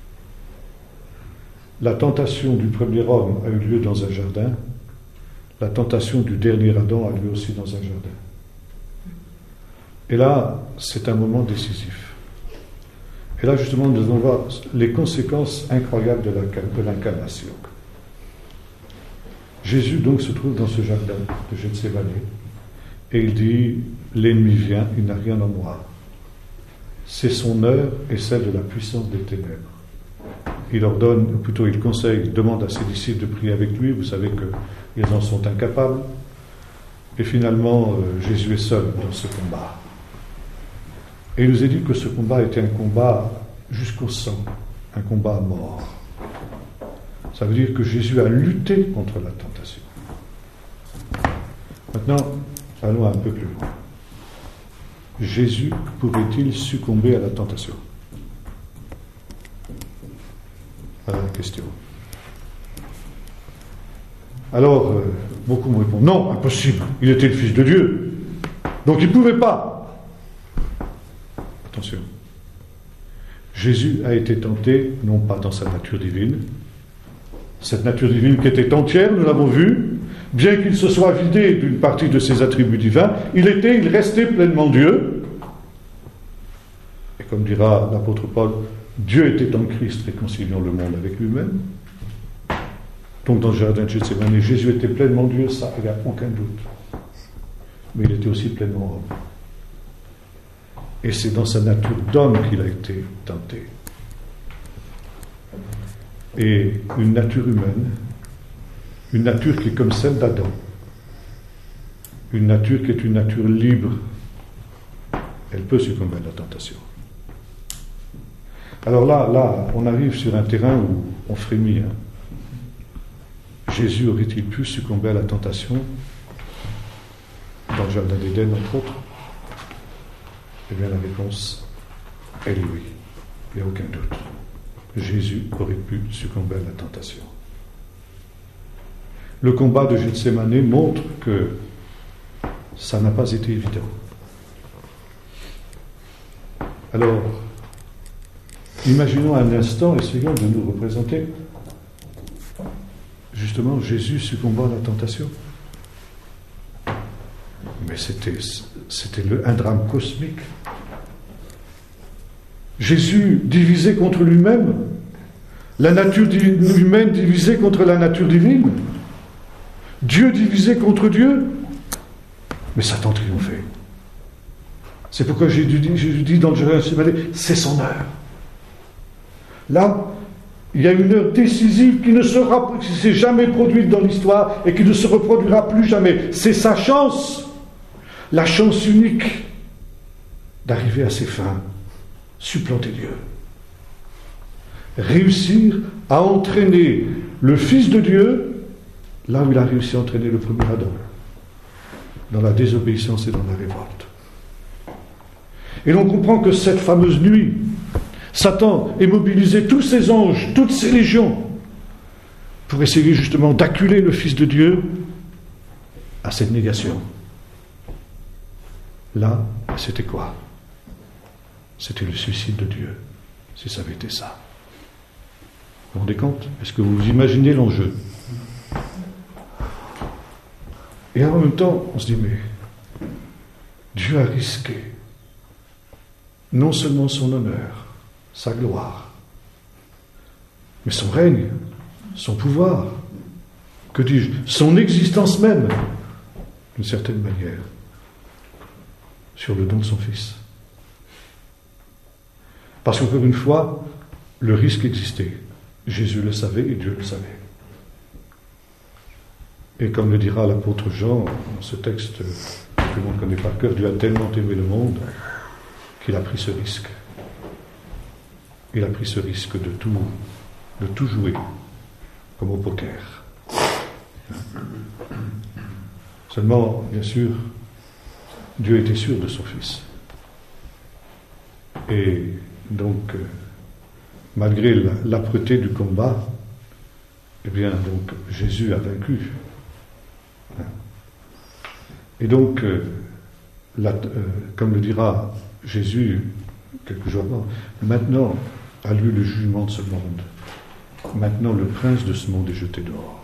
La tentation du premier homme a eu lieu dans un jardin. La tentation du dernier Adam a lieu aussi dans un jardin. Et là, c'est un moment décisif. Et là, justement, nous allons voir les conséquences incroyables de, la, de l'incarnation. Jésus, donc, se trouve dans ce jardin de Gethsémane, et il dit, l'ennemi vient, il n'a rien en moi. C'est son heure et celle de la puissance des ténèbres. Il ordonne, ou plutôt il conseille, il demande à ses disciples de prier avec lui, vous savez qu'ils en sont incapables. Et finalement, euh, Jésus est seul dans ce combat. Et il nous a dit que ce combat était un combat jusqu'au sang, un combat à mort. Ça veut dire que Jésus a lutté contre la tentation. Maintenant, allons un peu plus loin. Jésus pouvait-il succomber à la tentation? Voilà la question. Alors, euh, beaucoup me répondent, non, impossible, il était le Fils de Dieu, donc il ne pouvait pas. Attention. Jésus a été tenté, non pas dans sa nature divine, cette nature divine qui était entière, nous l'avons vu, bien qu'il se soit vidé d'une partie de ses attributs divins, il était, il restait pleinement Dieu. Et comme dira l'apôtre Paul, Dieu était en Christ réconciliant le monde avec lui-même. Donc dans le jardin de Gethsémane, Jésus était pleinement Dieu, ça, il n'y a aucun doute. Mais il était aussi pleinement homme. Et c'est dans sa nature d'homme qu'il a été tenté. Et une nature humaine, une nature qui est comme celle d'Adam, une nature qui est une nature libre, elle peut succomber à la tentation. Alors là, là, on arrive sur un terrain où on frémit. Hein. Jésus aurait-il pu succomber à la tentation dans le jardin d'Éden, entre autres? Eh bien, la réponse, elle est oui. Il n'y a aucun doute. Jésus aurait pu succomber à la tentation. Le combat de Gethsémane montre que ça n'a pas été évident. Alors, imaginons un instant, essayons de nous représenter justement Jésus succombant à la tentation. Mais c'était, c'était le, un drame cosmique. Jésus divisé contre lui-même, la nature humaine divisée contre la nature divine, Dieu divisé contre Dieu, mais Satan triomphait. C'est pourquoi Jésus dit, Jésus dit dans le jardin de Gethsémane, c'est son heure. Là, il y a une heure décisive qui ne sera, qui s'est jamais produite dans l'histoire et qui ne se reproduira plus jamais. C'est sa chance, la chance unique d'arriver à ses fins, supplanter Dieu. Réussir à entraîner le Fils de Dieu là où il a réussi à entraîner le premier Adam, dans la désobéissance et dans la révolte. Et l'on comprend que cette fameuse nuit, Satan ait mobilisé tous ses anges, toutes ses légions, pour essayer justement d'acculer le Fils de Dieu à cette négation. Là, c'était quoi? C'était le suicide de Dieu, si ça avait été ça. Vous vous rendez compte? Est-ce que vous imaginez l'enjeu? Et en même temps, on se dit, mais Dieu a risqué non seulement son honneur, sa gloire, mais son règne, son pouvoir, que dis-je, son existence même, d'une certaine manière, sur le don de son Fils. Parce qu'encore une fois, le risque existait. Jésus le savait et Dieu le savait. Et comme le dira l'apôtre Jean, dans ce texte que tout le monde connaît par cœur, Dieu a tellement aimé le monde qu'il a pris ce risque. Il a pris ce risque de tout, de tout jouer, comme au poker. Seulement, bien sûr, Dieu était sûr de son Fils. Et donc, malgré l'âpreté du combat, eh bien, donc, Jésus a vaincu. Et donc, euh, la, euh, comme le dira Jésus quelques jours avant, maintenant a lieu le jugement de ce monde. Maintenant, le prince de ce monde est jeté dehors.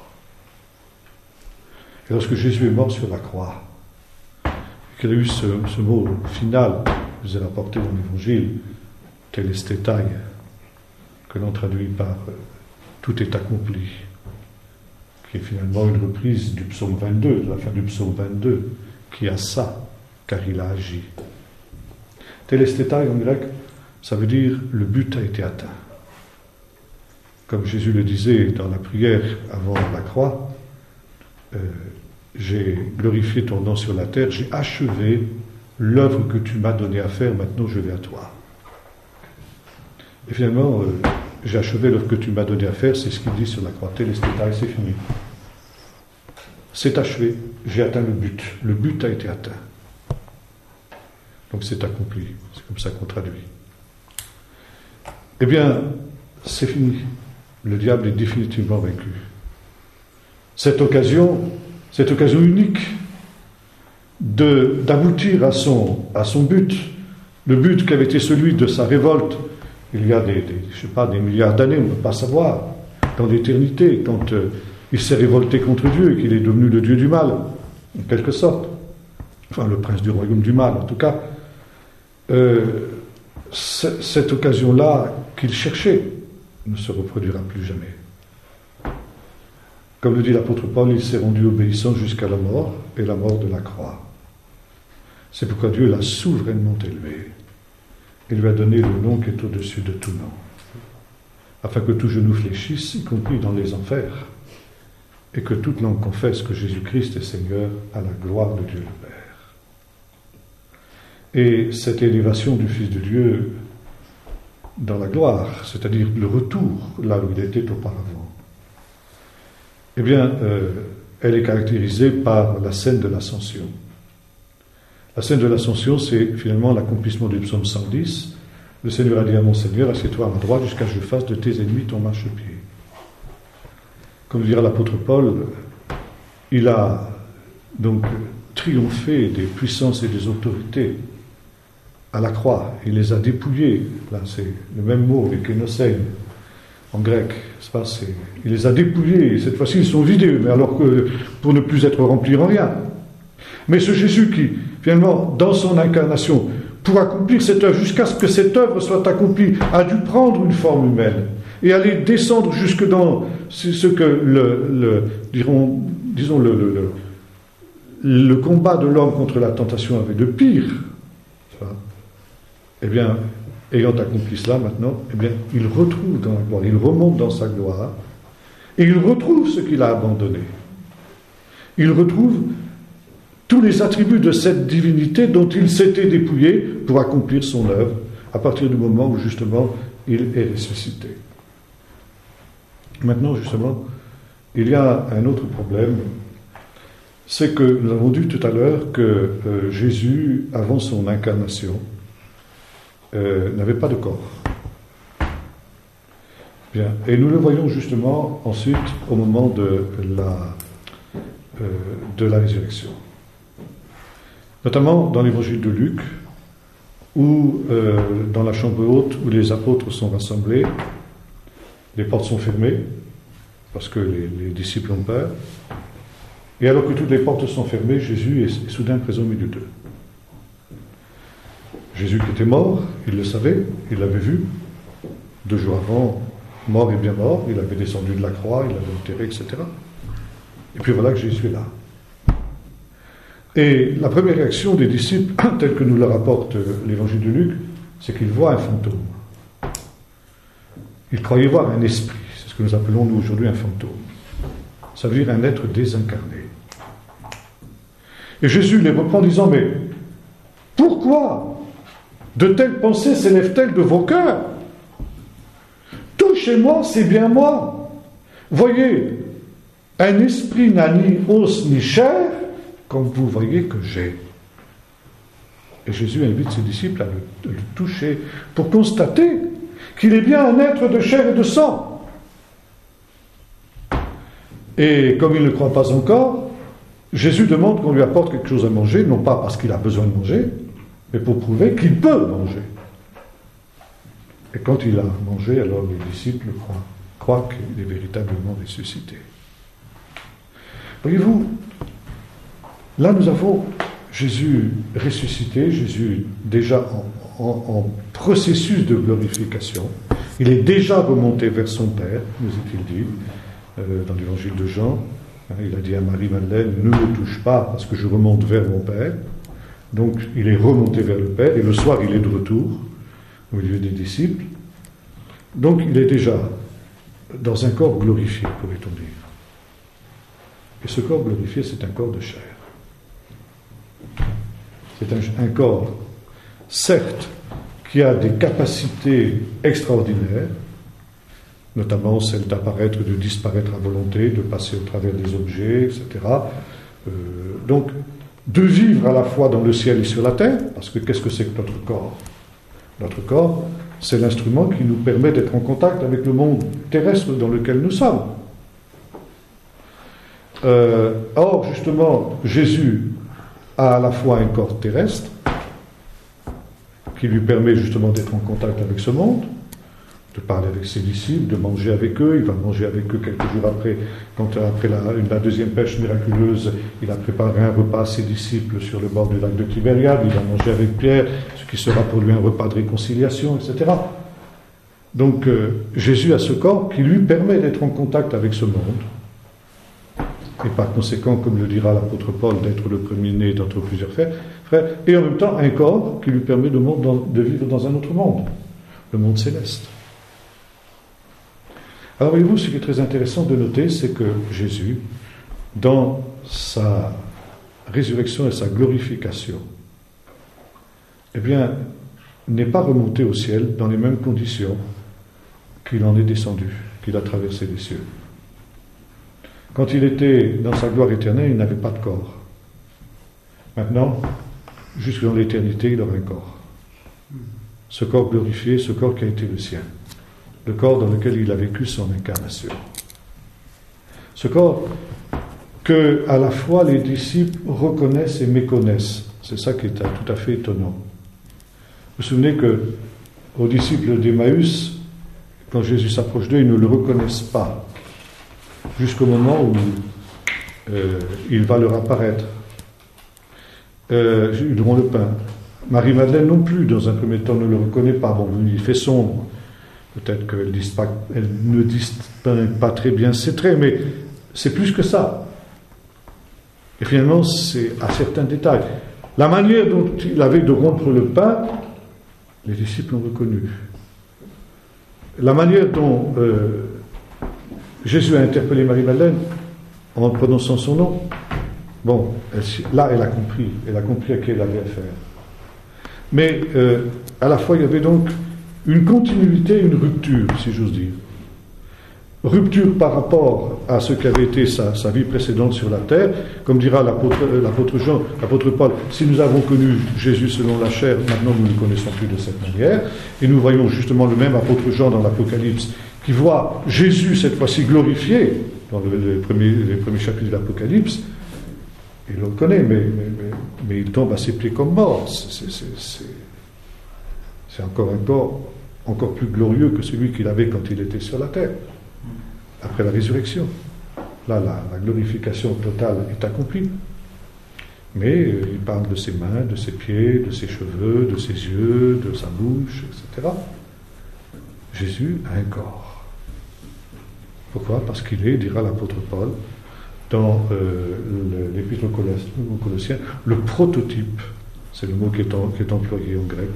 Et lorsque Jésus est mort sur la croix, qu'il a eu ce, ce mot final, que vous avez rapporté dans l'Évangile, telestétai, que l'on traduit par euh, tout est accompli, qui est finalement une reprise du psaume vingt-deux, de la fin du psaume vingt-deux, qui a ça, car il a agi. Telestétai en grec, ça veut dire le but a été atteint. Comme Jésus le disait dans la prière avant la croix, euh, j'ai glorifié ton nom sur la terre, j'ai achevé l'œuvre que tu m'as donné à faire, maintenant je vais à toi. Et finalement, euh, j'ai achevé l'œuvre que tu m'as donné à faire, c'est ce qu'il dit sur la croix. Telestétai, c'est fini. C'est achevé, j'ai atteint le but. Le but a été atteint. Donc c'est accompli. C'est comme ça qu'on traduit. Eh bien, c'est fini. Le diable est définitivement vaincu. Cette occasion, cette occasion unique de, d'aboutir à son, à son but, le but qui avait été celui de sa révolte, il y a des, des je sais pas, des milliards d'années, on ne peut pas savoir, dans l'éternité, quand euh, il s'est révolté contre Dieu et qu'il est devenu le Dieu du mal, en quelque sorte. Enfin, le prince du royaume du mal, en tout cas. Euh, c- cette occasion-là qu'il cherchait ne se reproduira plus jamais. Comme le dit l'apôtre Paul, il s'est rendu obéissant jusqu'à la mort, et la mort de la croix. C'est pourquoi Dieu l'a souverainement élevé. Il lui a donné le nom qui est au-dessus de tout nom, afin que tout genou fléchisse, y compris dans les enfers, et que toute langue confesse que Jésus-Christ est Seigneur à la gloire de Dieu le Père. Et cette élévation du Fils de Dieu dans la gloire, c'est-à-dire le retour là où il était auparavant, eh bien, euh, elle est caractérisée par la scène de l'Ascension. La scène de l'Ascension, c'est finalement l'accomplissement du psaume cent dix. Le Seigneur a dit à mon Seigneur, assieds-toi à ma droite jusqu'à ce que je fasse de tes ennemis ton marchepied. Comme dira l'apôtre Paul, il a donc triomphé des puissances et des autorités à la croix. Il les a dépouillés. Là, c'est le même mot, les kénosènes, en grec. C'est pas, c'est, il les a dépouillés. Et cette fois-ci, ils sont vidés, mais alors que pour ne plus être remplis en rien. Mais ce Jésus qui, finalement, dans son incarnation, pour accomplir cette œuvre, jusqu'à ce que cette œuvre soit accomplie, a dû prendre une forme humaine et aller descendre jusque dans ce que le, le dirons, disons le, le, le, le combat de l'homme contre la tentation avait de pire. Eh bien, ayant accompli cela maintenant, eh bien, il retrouve dans la gloire, il remonte dans sa gloire, et il retrouve ce qu'il a abandonné. Il retrouve tous les attributs de cette divinité dont il s'était dépouillé pour accomplir son œuvre, à partir du moment où, justement, il est ressuscité. Maintenant, justement, il y a un autre problème, c'est que nous avons dit tout à l'heure que euh, Jésus, avant son incarnation, euh, n'avait pas de corps. Bien. Et nous le voyons justement ensuite au moment de la, euh, de la résurrection. Notamment dans l'évangile de Luc, où euh, dans la chambre haute où les apôtres sont rassemblés, les portes sont fermées, parce que les, les disciples ont peur, et alors que toutes les portes sont fermées, Jésus est, est soudain présent au milieu d'eux. Jésus qui était mort, il le savait, il l'avait vu, deux jours avant, mort et bien mort, il avait descendu de la croix, il l'avait enterré, et cetera. Et puis voilà que Jésus est là. Et la première réaction des disciples, telle que nous le rapporte l'évangile de Luc, c'est qu'ils voient un fantôme. Ils croyaient voir un esprit, c'est ce que nous appelons nous aujourd'hui un fantôme. Ça veut dire un être désincarné. Et Jésus les reprend en disant, mais pourquoi de telles pensées s'élèvent-elles de vos cœurs? Tout chez moi, c'est bien moi. Voyez, un esprit n'a ni os ni chair, comme vous voyez que j'ai. Et Jésus invite ses disciples à le, à le toucher pour constater qu'il est bien un être de chair et de sang. Et comme il ne croit pas encore, Jésus demande qu'on lui apporte quelque chose à manger, non pas parce qu'il a besoin de manger, mais pour prouver qu'il peut manger. Et quand il a mangé, alors les disciples croient, croient qu'il est véritablement ressuscité. Voyez-vous, là nous avons Jésus ressuscité, Jésus déjà en, en, en processus de glorification. Il est déjà remonté vers son Père, nous est-il dit, euh, dans l'évangile de Jean. Il a dit à Marie-Madeleine, ne me touche pas parce que je remonte vers mon Père. Donc il est remonté vers le Père et le soir il est de retour au milieu des disciples. Donc il est déjà dans un corps glorifié, pourrait-on dire. Et ce corps glorifié, c'est un corps de chair. C'est un, un corps, certes, qui a des capacités extraordinaires, notamment celle d'apparaître, de disparaître à volonté, de passer au travers des objets, et cetera. Euh, donc, de vivre à la fois dans le ciel et sur la terre, parce que qu'est-ce que c'est que notre corps? Notre corps, c'est l'instrument qui nous permet d'être en contact avec le monde terrestre dans lequel nous sommes. Euh, or, justement, Jésus a à la fois un corps terrestre, qui lui permet justement d'être en contact avec ce monde, de parler avec ses disciples, de manger avec eux. Il va manger avec eux quelques jours après, quand après la, la deuxième pêche miraculeuse, il a préparé un repas à ses disciples sur le bord du lac de Tibériade. Il va manger avec Pierre, ce qui sera pour lui un repas de réconciliation, et cetera. Donc euh, Jésus a ce corps qui lui permet d'être en contact avec ce monde, et par conséquent, comme le dira l'apôtre Paul, d'être le premier-né d'entre plusieurs frères, et en même temps un corps qui lui permet de, de vivre dans un autre monde, le monde céleste. Alors voyez-vous, ce qui est très intéressant de noter, c'est que Jésus, dans sa résurrection et sa glorification, eh bien, n'est pas remonté au ciel dans les mêmes conditions qu'il en est descendu, qu'il a traversé les cieux. Quand il était dans sa gloire éternelle, il n'avait pas de corps. Maintenant, jusque dans l'éternité, il aura un corps. Ce corps glorifié, ce corps qui a été le sien. Le corps dans lequel il a vécu son incarnation. Ce corps que, à la fois, les disciples reconnaissent et méconnaissent. C'est ça qui est tout à fait étonnant. Vous vous souvenez que, aux disciples d'Emmaüs, quand Jésus s'approche d'eux, ils ne le reconnaissent pas. Jusqu'au moment où euh, il va leur apparaître. Euh, ils auront le pain. Marie-Madeleine non plus, dans un premier temps, ne le reconnaît pas. Bon, il fait sombre. Peut-être qu'elle elle ne distingue pas très bien ses traits, mais c'est plus que ça. Et finalement, c'est à certains détails. La manière dont il avait de rompre le pain, les disciples l'ont reconnu. La manière dont euh, Jésus a interpellé Marie-Madeleine en prononçant son nom, bon, elle, là, elle a compris. Elle a compris à qui elle avait affaire. Mais euh, à la fois, il y avait donc une continuité, une rupture, si j'ose dire. rupture par rapport à ce qu'avait été sa, sa vie précédente sur la terre. Comme dira l'apôtre, l'apôtre Jean, l'apôtre Paul, si nous avons connu Jésus selon la chair, maintenant nous ne le connaissons plus de cette manière. Et nous voyons justement le même apôtre Jean dans l'Apocalypse, qui voit Jésus cette fois-ci glorifié, dans le, les, premiers, les premiers chapitres de l'Apocalypse. Il le connaît, mais, mais, mais, mais il tombe à ses pieds comme mort. C'est, c'est, c'est, c'est encore un corps encore plus glorieux que celui qu'il avait quand il était sur la terre, après la résurrection. Là, la, la glorification totale est accomplie. Mais euh, il parle de ses mains, de ses pieds, de ses cheveux, de ses yeux, de sa bouche, et cetera. Jésus a un corps. Pourquoi ? Parce qu'il est, dira l'apôtre Paul, dans euh, l'Épître aux Colossiens, le prototype, c'est le mot qui est, en, qui est employé en grec,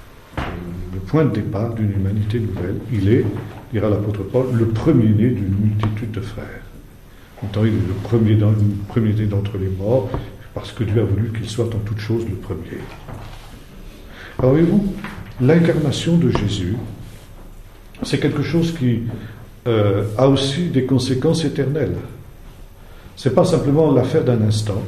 le point de départ d'une humanité nouvelle. Il est, dira l'apôtre Paul, le premier-né d'une multitude de frères. En même temps, il est le premier, le premier-né d'entre les morts, parce que Dieu a voulu qu'il soit en toute chose le premier. Alors voyez-vous, l'incarnation de Jésus, c'est quelque chose qui euh, a aussi des conséquences éternelles. Ce n'est pas simplement l'affaire d'un instant,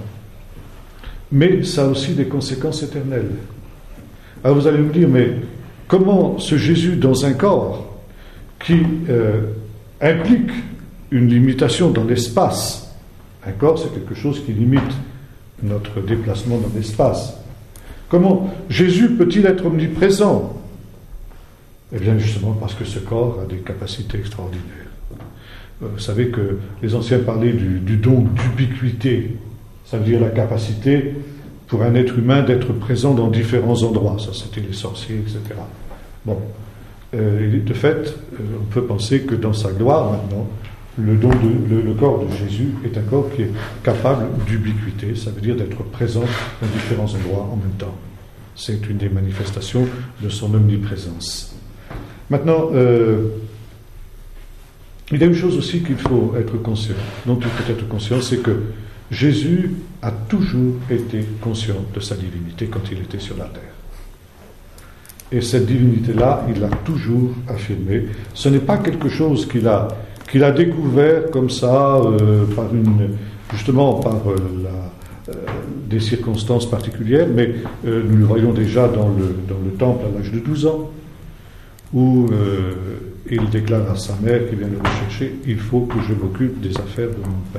mais ça a aussi des conséquences éternelles. Alors vous allez me dire, mais comment ce Jésus dans un corps qui euh, implique une limitation dans l'espace, un corps c'est quelque chose qui limite notre déplacement dans l'espace, comment Jésus peut-il être omniprésent ? Eh bien justement parce que ce corps a des capacités extraordinaires. Vous savez que les anciens parlaient du, du don d'ubiquité, ça veut dire la capacité pour un être humain d'être présent dans différents endroits. Ça, c'était les sorciers, et cetera. Bon, euh, de fait, euh, on peut penser que dans sa gloire maintenant, le, don de, le, le corps de Jésus est un corps qui est capable d'ubiquité, ça veut dire d'être présent dans différents endroits en même temps. C'est une des manifestations de son omniprésence. Maintenant, euh, il y a une chose aussi qu'il faut être conscient, dont il faut être conscient, c'est que Jésus a toujours été conscient de sa divinité quand il était sur la terre. Et cette divinité-là, il l'a toujours affirmée. Ce n'est pas quelque chose qu'il a, qu'il a découvert comme ça, euh, par une, justement par euh, la, euh, des circonstances particulières, mais euh, nous le voyons déjà dans le, dans le temple à l'âge de douze ans, où euh, il déclare à sa mère qui vient le rechercher, « Il faut que je m'occupe des affaires de mon père ».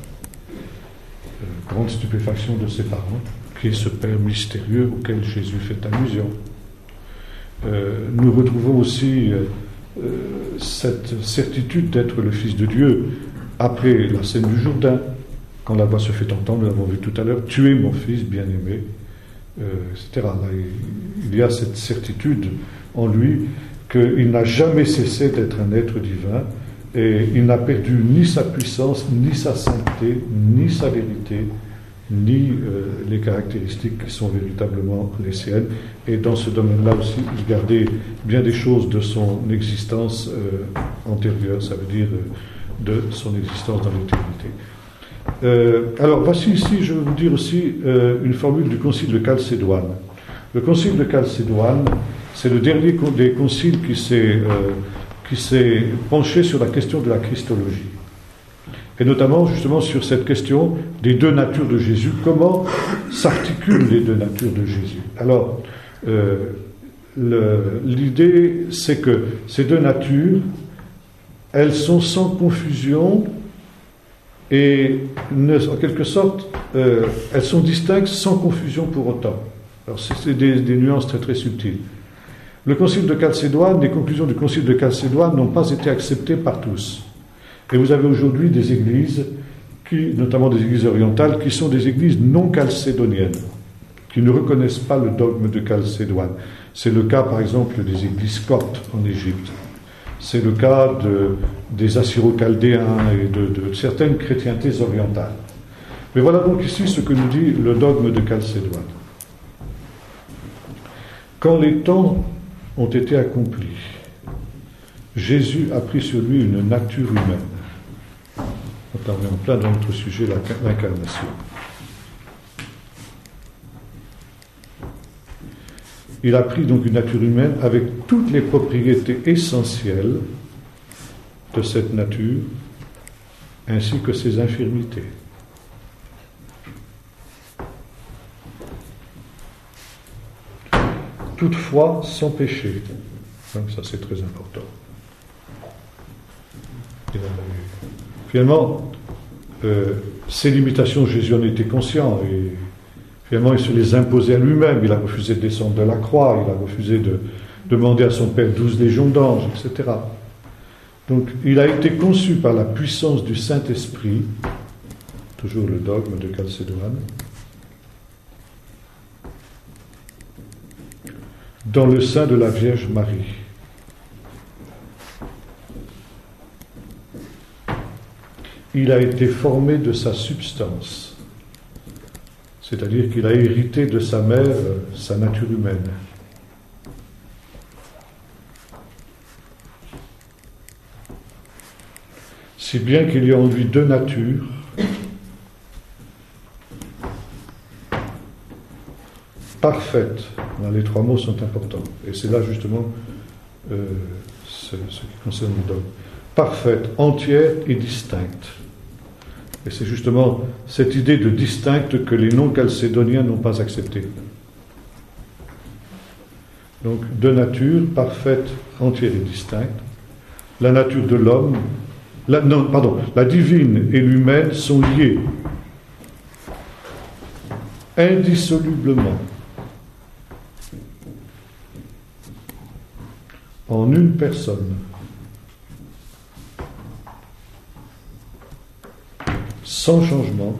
Euh, grande stupéfaction de ses parents, qui est ce Père mystérieux auquel Jésus fait allusion. Euh, nous retrouvons aussi euh, euh, cette certitude d'être le Fils de Dieu après la scène du Jourdain, quand la voix se fait entendre, nous l'avons vu tout à l'heure, « Tu es mon Fils bien-aimé », euh, et cetera. Là, il, il y a cette certitude en lui qu'il n'a jamais cessé d'être un être divin et il n'a perdu ni sa puissance, ni sa sainteté, ni sa vérité, ni euh, les caractéristiques qui sont véritablement les siennes. Et dans ce domaine-là aussi, il gardait bien des choses de son existence euh, antérieure, ça veut dire euh, de son existence dans l'éternité. Euh, alors voici ici, je vais vous dire aussi euh, une formule du Concile de Chalcédoine. Le Concile de Chalcédoine, c'est le dernier des conciles qui s'est, euh, qui s'est penché sur la question de la Christologie. Et notamment, justement, sur cette question des deux natures de Jésus. Comment s'articulent les deux natures de Jésus ? Alors, euh, le, l'idée, c'est que ces deux natures, elles sont sans confusion et, ne, en quelque sorte, euh, elles sont distinctes sans confusion pour autant. Alors, c'est, c'est des, des nuances très très subtiles. Le Concile de Chalcédoine, les conclusions du Concile de Chalcédoine n'ont pas été acceptées par tous. Et vous avez aujourd'hui des églises, qui, notamment des églises orientales, qui sont des églises non chalcédoniennes, qui ne reconnaissent pas le dogme de Chalcédoine. C'est le cas, par exemple, des églises coptes en Égypte. C'est le cas de, des Assyro-Chaldéens et de, de certaines chrétientés orientales. Mais voilà donc ici ce que nous dit le dogme de Chalcédoine. Quand les temps ont été accomplis, Jésus a pris sur lui une nature humaine. On est en plein dans notre sujet, l'incarnation. Il a pris donc une nature humaine avec toutes les propriétés essentielles de de cette nature, ainsi que ses infirmités. Toutefois, sans péché. Donc ça, c'est très important. Finalement, euh, ces limitations, Jésus en était conscient, et finalement, il se les imposait à lui-même. Il a refusé de descendre de la croix, il a refusé de demander à son Père douze légions d'anges, et cetera. Donc, il a été conçu par la puissance du Saint-Esprit, toujours le dogme de Chalcédoine, dans le sein de la Vierge Marie. Il a été formé de sa substance, c'est-à-dire qu'il a hérité de sa mère sa nature humaine. Si bien qu'il y a en lui deux natures, parfaites. Les trois mots sont importants, et c'est là justement euh, ce, ce qui concerne le dogme. Parfaite, entière et distincte. Et c'est justement cette idée de distincte que les non-chalcédoniens n'ont pas acceptée. Donc, deux natures, parfaite, entière et distincte. La nature de l'homme, la, non, pardon, la divine et l'humaine sont liées indissolublement en une personne. Sans changement,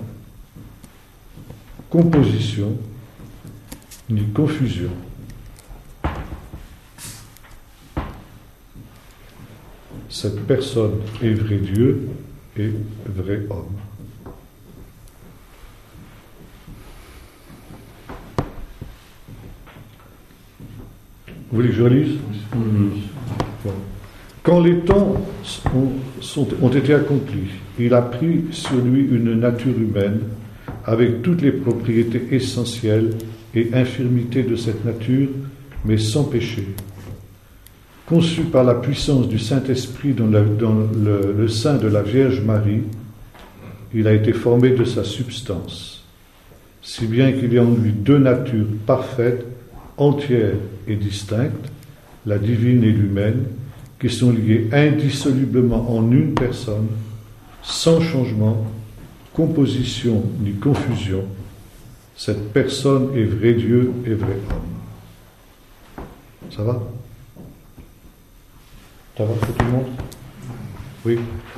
composition, ni confusion. Cette personne est vrai Dieu et vrai homme. Vous voulez que je relise ? Bon. Quand les temps ont, sont, ont été accomplis, il a pris sur lui une nature humaine avec toutes les propriétés essentielles et infirmités de cette nature, mais sans péché. Conçu par la puissance du Saint-Esprit dans, la, dans le, le sein de la Vierge Marie, il a été formé de sa substance, si bien qu'il y a en lui deux natures parfaites, entières et distinctes, la divine et l'humaine, qui sont liées indissolublement en une personne, sans changement, composition ni confusion. Cette personne est vrai Dieu et vrai homme. Ça va ? Ça va pour tout le monde ? Oui.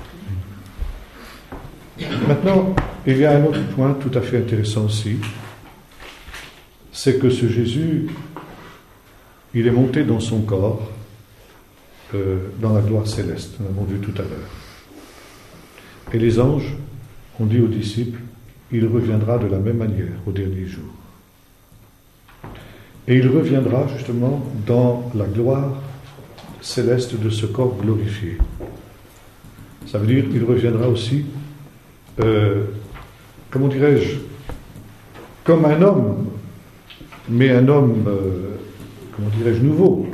Maintenant, il y a un autre point tout à fait intéressant aussi, c'est que ce Jésus, il est monté dans son corps, euh, dans la gloire céleste, nous l'avons vu tout à l'heure. Et les anges ont dit aux disciples, il reviendra de la même manière au dernier jour. Et il reviendra justement dans la gloire céleste de ce corps glorifié. Ça veut dire qu'il reviendra aussi, euh, comment dirais-je, comme un homme, mais un homme, euh, comment dirais-je, nouveau.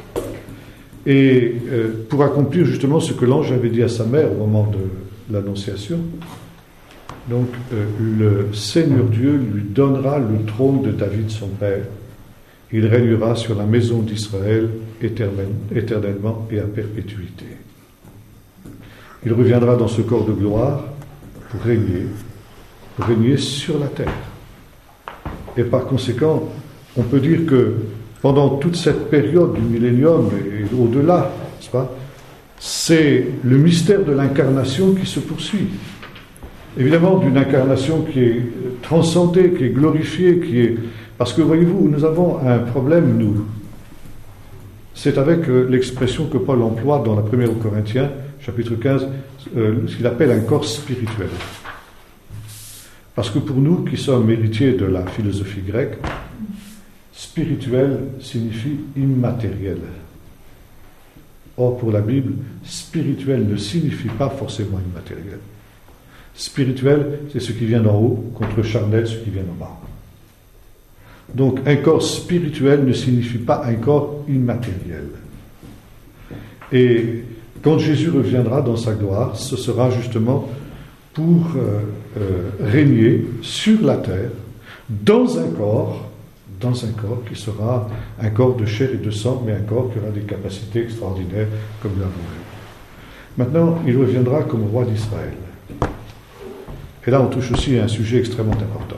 Et euh, pour accomplir justement ce que l'ange avait dit à sa mère au moment de l'Annonciation, donc euh, le Seigneur Dieu lui donnera le trône de David son père. Il régnera sur la maison d'Israël éternellement et à perpétuité. Il reviendra dans ce corps de gloire pour régner, pour régner sur la terre. Et par conséquent, on peut dire que pendant toute cette période du millénium et au-delà, n'est-ce pas, c'est le mystère de l'incarnation qui se poursuit. Évidemment, d'une incarnation qui est transcendée, qui est glorifiée, qui est... Parce que, voyez-vous, nous avons un problème, nous. C'est avec euh, l'expression que Paul emploie dans la première aux Corinthiens, chapitre quinze, euh, ce qu'il appelle un corps spirituel. Parce que pour nous, qui sommes héritiers de la philosophie grecque, spirituel signifie immatériel. Or, pour la Bible, spirituel ne signifie pas forcément immatériel. Spirituel, c'est ce qui vient d'en haut, contre charnel, ce qui vient d'en bas. Donc, un corps spirituel ne signifie pas un corps immatériel. Et quand Jésus reviendra dans sa gloire, ce sera justement pour euh, euh, régner sur la terre, dans un corps, dans un corps qui sera un corps de chair et de sang, mais un corps qui aura des capacités extraordinaires, comme nous l'avons vu. Maintenant, il reviendra comme roi d'Israël. Et là, on touche aussi à un sujet extrêmement important.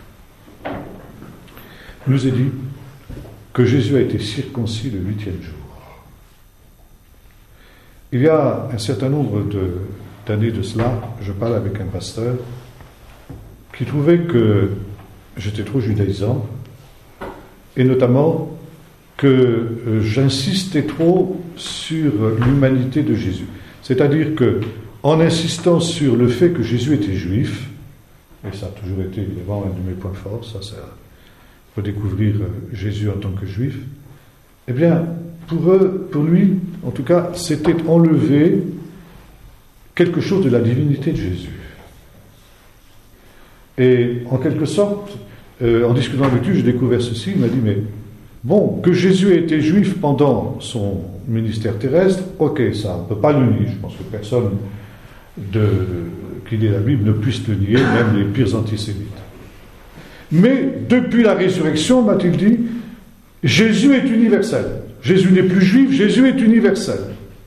Il nous est dit que Jésus a été circoncis le huitième jour. Il y a un certain nombre de, d'années de cela, je parle avec un pasteur qui trouvait que j'étais trop judaïsant, et notamment que euh, j'insistais trop sur l'humanité de Jésus. C'est-à-dire que, en insistant sur le fait que Jésus était juif, et ça a toujours été évidemment un de mes points forts, ça, c'est redécouvrir Jésus en tant que juif, eh bien, pour eux, pour lui, en tout cas, c'était enlever quelque chose de la divinité de Jésus. Et en quelque sorte, euh, en discutant avec lui, j'ai découvert ceci, il m'a dit, mais bon, que Jésus ait été juif pendant son ministère terrestre, ok, ça, on ne peut pas le nier. Je pense que personne de, qui lit la Bible ne puisse le nier, même les pires antisémites. Mais depuis la résurrection, m'a-t-il dit, Jésus est universel. Jésus n'est plus juif, Jésus est universel.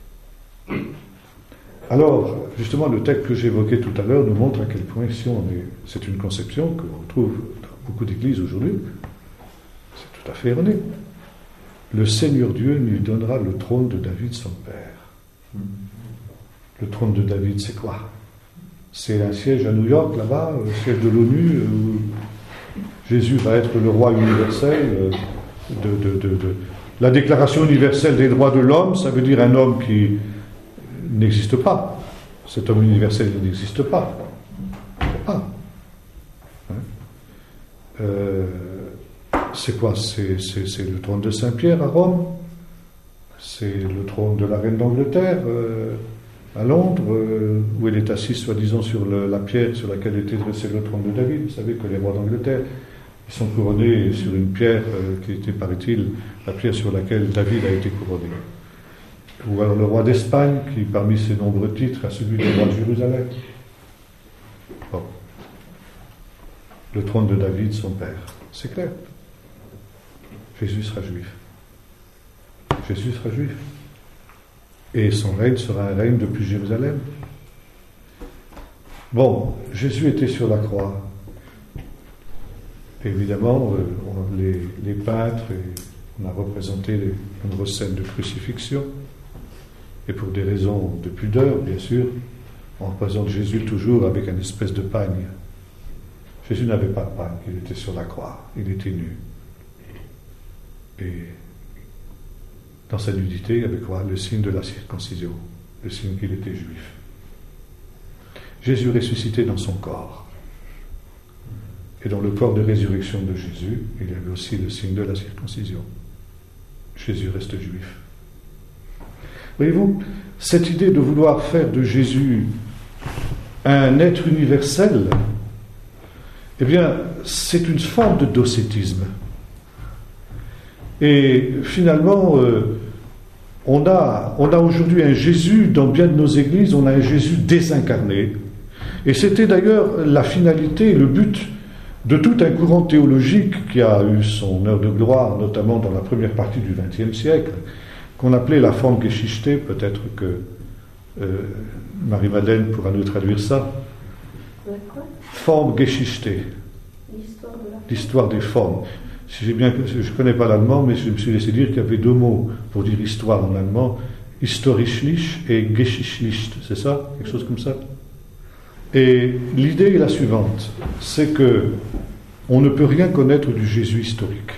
Alors, justement, le texte que j'évoquais tout à l'heure nous montre à quel point, si on est, c'est une conception que l'on trouve dans beaucoup d'églises aujourd'hui, c'est tout à fait erroné. Le Seigneur Dieu lui donnera le trône de David, son père. Le trône de David, c'est quoi? C'est un siège à New York, là-bas, le siège de l'ONU, où Jésus va être le roi universel de, de, de, de... La Déclaration universelle des droits de l'homme, ça veut dire un homme qui n'existe pas. Cet homme universel, il n'existe pas. pas. Hein? Euh, c'est quoi? c'est, c'est, c'est le trône de Saint-Pierre à Rome. C'est le trône de la reine d'Angleterre euh, à Londres, euh, où elle est assise, soi-disant, sur le, la pierre sur laquelle était dressé le trône de David. Vous savez que les rois d'Angleterre, ils sont couronnés sur une pierre euh, qui était, paraît-il, la pierre sur laquelle David a été couronné. Ou alors le roi d'Espagne, qui parmi ses nombreux titres a celui du roi de Jérusalem. Bon. Le trône de David, son père. C'est clair. Jésus sera juif. Jésus sera juif. Et son règne sera un règne depuis Jérusalem. Bon, Jésus était sur la croix. Évidemment, euh, on, les, les peintres, et on a représenté les nombreuses scènes de crucifixion. Et pour des raisons de pudeur, bien sûr, on représente Jésus toujours avec une espèce de pagne. Jésus n'avait pas de pagne, il était sur la croix, il était nu. Et dans sa nudité, il y avait quoi? Le signe de la circoncision, le signe qu'il était juif. Jésus ressuscité dans son corps. Et dans le corps de résurrection de Jésus, il y avait aussi le signe de la circoncision. Jésus reste juif. Voyez-vous, cette idée de vouloir faire de Jésus un être universel, eh bien, c'est une forme de docétisme. Et finalement, euh, on a, on a aujourd'hui un Jésus, dans bien de nos églises, on a un Jésus désincarné. Et c'était d'ailleurs la finalité, le but de tout un courant théologique qui a eu son heure de gloire, notamment dans la première partie du vingtième siècle, qu'on appelait la forme Geschichte, peut-être que euh, Marie-Madeleine pourra nous traduire ça. Quoi? Forme Geschichte. L'histoire, de la... L'histoire des formes. Si j'ai bien, je ne connais pas l'allemand, mais je me suis laissé dire qu'il y avait deux mots pour dire histoire en allemand, historischlich et geschichtlich, c'est ça? Quelque chose comme ça? Et l'idée est la suivante, c'est que on ne peut rien connaître du Jésus historique.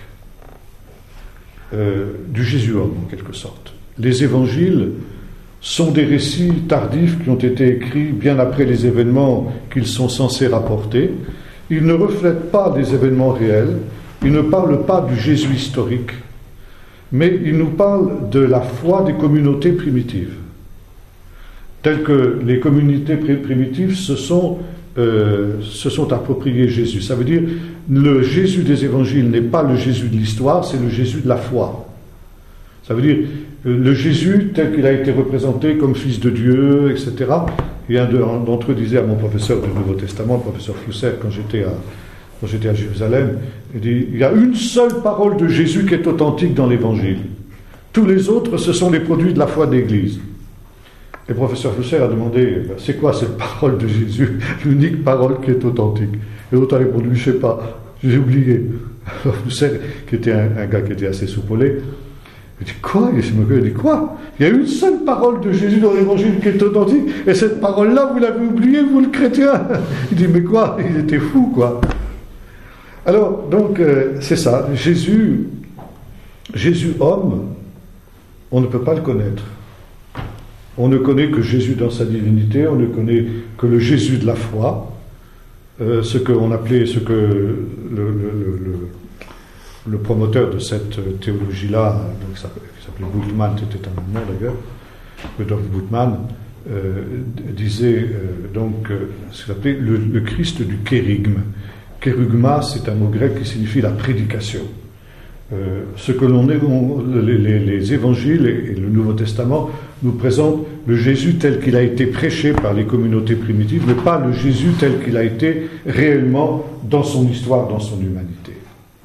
Euh, du Jésus-homme, en quelque sorte. Les évangiles sont des récits tardifs qui ont été écrits bien après les événements qu'ils sont censés rapporter. Ils ne reflètent pas des événements réels, ils ne parlent pas du Jésus historique, mais ils nous parlent de la foi des communautés primitives, telles que les communautés primitives se sont, euh, se sont appropriées Jésus. Ça veut dire le Jésus des évangiles n'est pas le Jésus de l'histoire, c'est le Jésus de la foi. Ça veut dire le Jésus tel qu'il a été représenté comme fils de Dieu, et cetera. Et un d'entre eux disait à mon professeur du Nouveau Testament, le professeur Flusser, quand j'étais à, quand j'étais à Jérusalem, il dit, il y a une seule parole de Jésus qui est authentique dans l'Évangile. Tous les autres, ce sont les produits de la foi de l'Église. Et le professeur Flusser a demandé, c'est quoi cette parole de Jésus, l'unique parole qui est authentique? Et l'autre a répondu, je ne sais pas, j'ai oublié. Alors Flusser, qui était un, un gars qui était assez soupolé, il dit, quoi? Il dit, quoi? Il y a une seule parole de Jésus dans l'Évangile qui est authentique, et cette parole-là, vous l'avez oubliée, vous le chrétien. Il dit, mais quoi? Il était fou, quoi. Alors, donc, euh, c'est ça. Jésus, Jésus homme, on ne peut pas le connaître. On ne connaît que Jésus dans sa divinité, on ne connaît que le Jésus de la foi, euh, ce qu'on appelait, ce que le, le, le, le, le promoteur de cette théologie-là, donc, qui s'appelait Bultmann, c'était un nom d'ailleurs, Rudolf Bultmann, euh, disait euh, donc euh, ce qu'il appelait le, le Christ du kérygme. Kérygma, c'est un mot grec qui signifie la prédication. Euh, ce que l'on est, on, les, les, les évangiles et, et le Nouveau Testament nous présentent le Jésus tel qu'il a été prêché par les communautés primitives, mais pas le Jésus tel qu'il a été réellement dans son histoire, dans son humanité.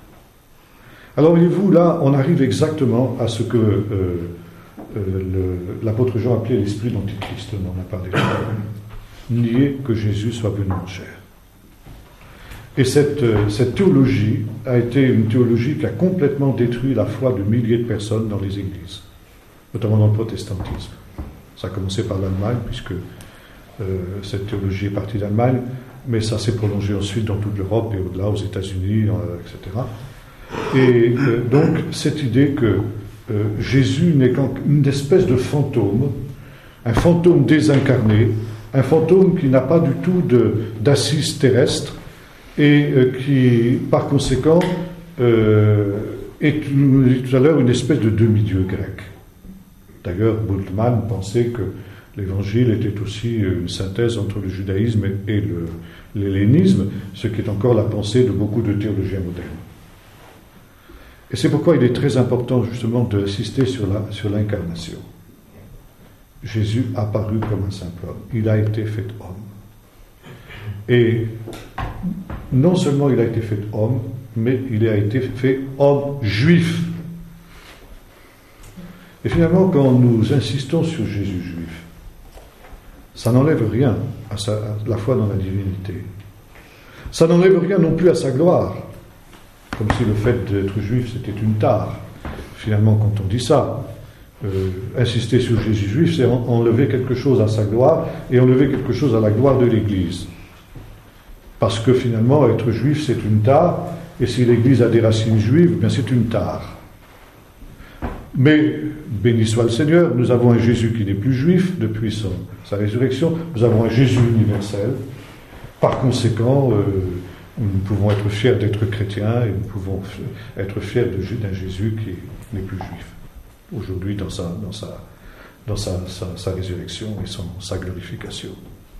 Alors voyez-vous, là, on arrive exactement à ce que euh, euh, le, l'apôtre Jean appelait l'esprit d'Antichrist, on en a parlé tout à l'heure. Nier que Jésus soit venu en chair. Et cette, cette théologie a été une théologie qui a complètement détruit la foi de milliers de personnes dans les églises, notamment dans le protestantisme. Ça a commencé par l'Allemagne, puisque euh, cette théologie est partie d'Allemagne, mais ça s'est prolongé ensuite dans toute l'Europe et au-delà, aux États-Unis, euh, et cetera. Et euh, donc, cette idée que euh, Jésus n'est qu'une espèce de fantôme, un fantôme désincarné, un fantôme qui n'a pas du tout de, d'assise terrestre, et euh, qui, par conséquent, euh, est, nous l'ai dit tout à l'heure, une espèce de demi-dieu grec. D'ailleurs, Bultmann pensait que l'Évangile était aussi une synthèse entre le judaïsme et, et le, l'hellénisme, ce qui est encore la pensée de beaucoup de théologiens modernes. Et c'est pourquoi il est très important, justement, d'insister sur, la, sur l'incarnation. Jésus apparut comme un simple homme. Il a été fait homme. Et non seulement il a été fait homme, mais il a été fait homme juif. Et finalement, quand nous insistons sur Jésus juif, ça n'enlève rien à, sa, à la foi dans la divinité. Ça n'enlève rien non plus à sa gloire, comme si le fait d'être juif c'était une tare. Finalement, quand on dit ça, euh, insister sur Jésus juif, c'est enlever quelque chose à sa gloire et enlever quelque chose à la gloire de l'Église. Parce que finalement, être juif, c'est une tare, et si l'Église a des racines juives, bien c'est une tare. Mais, béni soit le Seigneur, nous avons un Jésus qui n'est plus juif depuis son, sa résurrection, nous avons un Jésus universel. Par conséquent, euh, nous pouvons être fiers d'être chrétiens, et nous pouvons être fiers de, d'un Jésus qui n'est plus juif. Aujourd'hui, dans sa, dans sa, dans sa, sa, sa résurrection et son, sa glorification.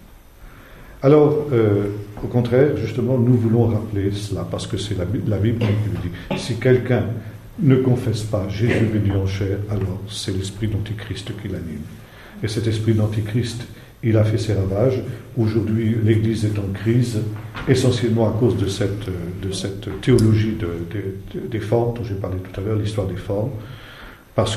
Alors, euh, au contraire, justement, nous voulons rappeler cela, parce que c'est la, la Bible qui le dit. Si quelqu'un ne confesse pas Jésus venu en chair, alors c'est l'esprit d'Antichrist qui l'anime. Et cet esprit d'Antichrist, il a fait ses ravages. Aujourd'hui, l'Église est en crise, essentiellement à cause de cette, de cette théologie de, de, de, des formes, dont j'ai parlé tout à l'heure, l'histoire des formes, parce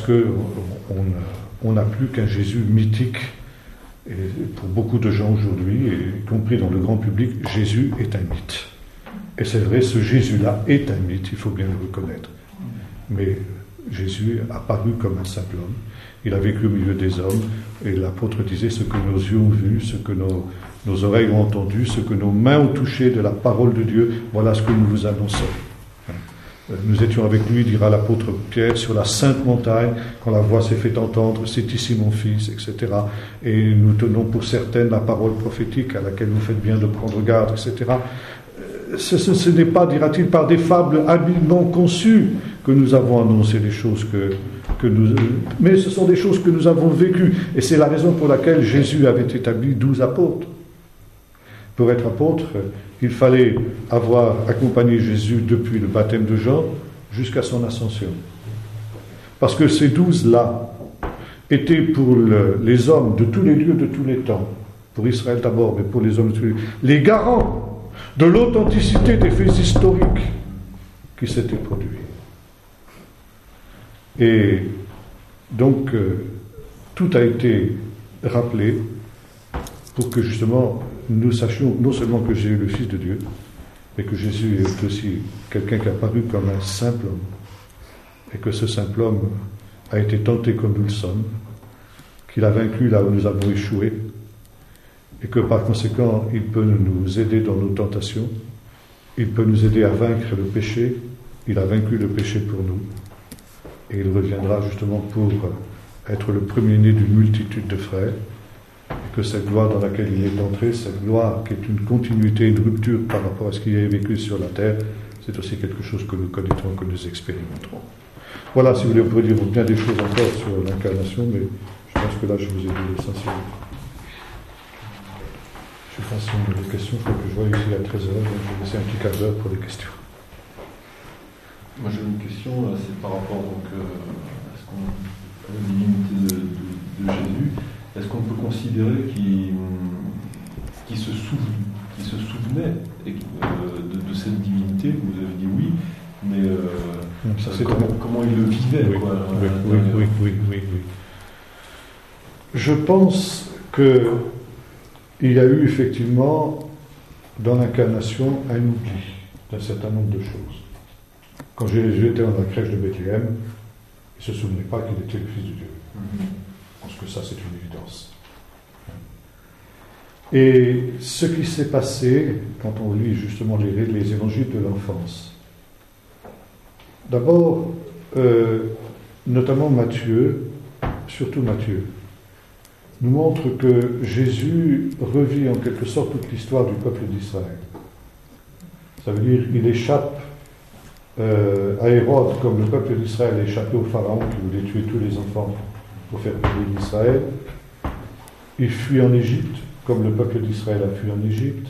qu'on n'a plus qu'un Jésus mythique. Et pour beaucoup de gens aujourd'hui, y compris dans le grand public, Jésus est un mythe. Et c'est vrai, ce Jésus-là est un mythe, il faut bien le reconnaître. Mais Jésus a paru comme un simple homme. Il a vécu au milieu des hommes, et l'apôtre disait ce que nos yeux ont vu, ce que nos, nos oreilles ont entendu, ce que nos mains ont touché de la parole de Dieu, voilà ce que nous vous annonçons. Nous étions avec lui, dira l'apôtre Pierre, sur la sainte montagne, quand la voix s'est fait entendre, c'est ici mon fils, et cetera. Et nous tenons pour certaine la parole prophétique à laquelle vous faites bien de prendre garde, et cetera. Ce, ce, ce n'est pas, dira-t-il, par des fables habilement conçues que nous avons annoncé les choses que, que nous... Mais ce sont des choses que nous avons vécues. Et c'est la raison pour laquelle Jésus avait établi douze apôtres. Pour être apôtre, il fallait avoir accompagné Jésus depuis le baptême de Jean jusqu'à son ascension. Parce que ces douze-là était pour le, les hommes de tous les lieux, de tous les temps, pour Israël d'abord, mais pour les hommes de tous les lieux, les garants de l'authenticité des faits historiques qui s'étaient produits. Et donc, euh, tout a été rappelé pour que justement nous sachions non seulement que Jésus est le Fils de Dieu, mais que Jésus est aussi quelqu'un qui a paru comme un simple homme, et que ce simple homme a été tenté comme nous le sommes, qu'il a vaincu là où nous avons échoué, et que par conséquent il peut nous aider dans nos tentations, il peut nous aider à vaincre le péché, il a vaincu le péché pour nous, et il reviendra justement pour être le premier-né d'une multitude de frères, et que cette gloire dans laquelle il est entré, cette gloire qui est une continuité, une rupture par rapport à ce qu'il a vécu sur la terre, c'est aussi quelque chose que nous connaîtrons, que nous expérimenterons. Voilà, si vous voulez, on pourrait dire bien des choses encore sur l'incarnation, mais je pense que là, je vous ai dit l'essentiel. Je fasse une question, il faut que je vois ici à treize heures, donc je vais laisser un petit quart d'heure pour les questions. Moi, j'ai une question, c'est par rapport donc, à, ce qu'on, à la divinité de, de, de Jésus. Est-ce qu'on peut considérer qu'il, qu'il, se, souvenait, qu'il se souvenait et, euh, de, de cette divinité? Vous avez dit oui, mais euh, ça, c'est comment, comment il le vivait oui, quoi, oui, oui, oui, oui, oui, oui. Je pense que il y a eu effectivement dans l'incarnation un oubli d'un certain nombre de choses. Quand Jésus était dans la crèche de Bethléem, il ne se souvenait pas qu'il était le Fils de Dieu. Mm-hmm. Parce que ça, c'est une évidence. Et ce qui s'est passé, quand on lit justement les, les évangiles de l'enfance, d'abord, euh, notamment Matthieu, surtout Matthieu, nous montre que Jésus revit en quelque sorte toute l'histoire du peuple d'Israël. Ça veut dire qu'il échappe euh, à Hérode, comme le peuple d'Israël a échappé au Pharaon qui voulait tuer tous les enfants pour faire payer d'Israël. Il fuit en Égypte, comme le peuple d'Israël a fui en Égypte.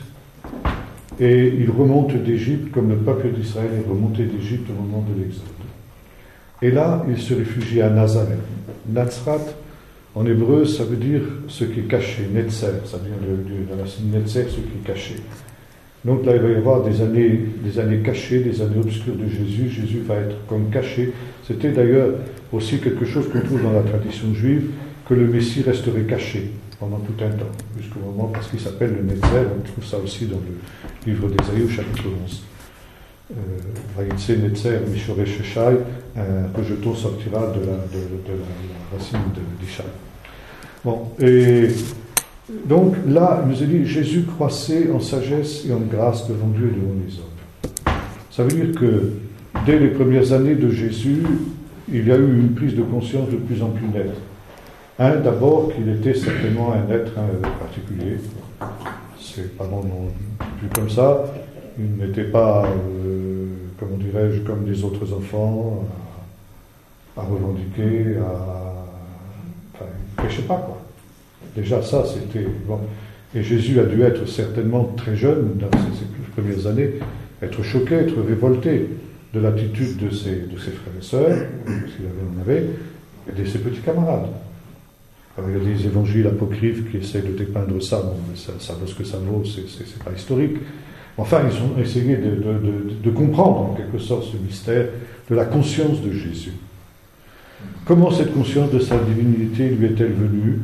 Et il remonte d'Égypte, comme le peuple d'Israël est remonté d'Égypte au moment de l'Exode. Et là, il se réfugie à Nazareth. Nazrat, en hébreu, ça veut dire ce qui est caché, netzer, ça vient de, de, de la racine netzer, ce qui est caché. Donc là, il va y avoir des années, des années cachées, des années obscures de Jésus. Jésus va être comme caché. C'était d'ailleurs aussi quelque chose qu'on trouve dans la tradition juive, que le Messie resterait caché pendant tout un temps, jusqu'au moment, parce qu'il s'appelle le netzer. On trouve ça aussi dans le livre d'Ésaïe au chapitre onze. Vayitse netzer mishore sheshai, un rejeton sortira de la, de, de la, la racine d'Ishai. Bon, et donc là, il nous est dit, Jésus croissait en sagesse et en grâce devant Dieu et devant les hommes. Ça veut dire que dès les premières années de Jésus, il y a eu une prise de conscience de plus en plus nette. Un, d'abord, qu'il était certainement un être un, particulier. Ses parents n'ont plus comme ça. Il n'était pas, euh, comment dirais-je, comme les autres enfants, à, à revendiquer, à... Enfin, il ne péchait pas, quoi. Déjà, ça, c'était... Bon. Et Jésus a dû être certainement très jeune, dans ses, ses premières années, être choqué, être révolté de l'attitude de ses, de ses frères et sœurs, parce qu'il avait, en avait, et de ses petits camarades. Alors, il y a des évangiles apocryphes qui essayent de dépeindre ça, bon, mais ça, ça vaut ce que ça vaut, c'est, c'est, c'est pas historique. Enfin, ils ont essayé de, de, de, de comprendre, en quelque sorte, ce mystère de la conscience de Jésus. Comment cette conscience de sa divinité lui est-elle venue?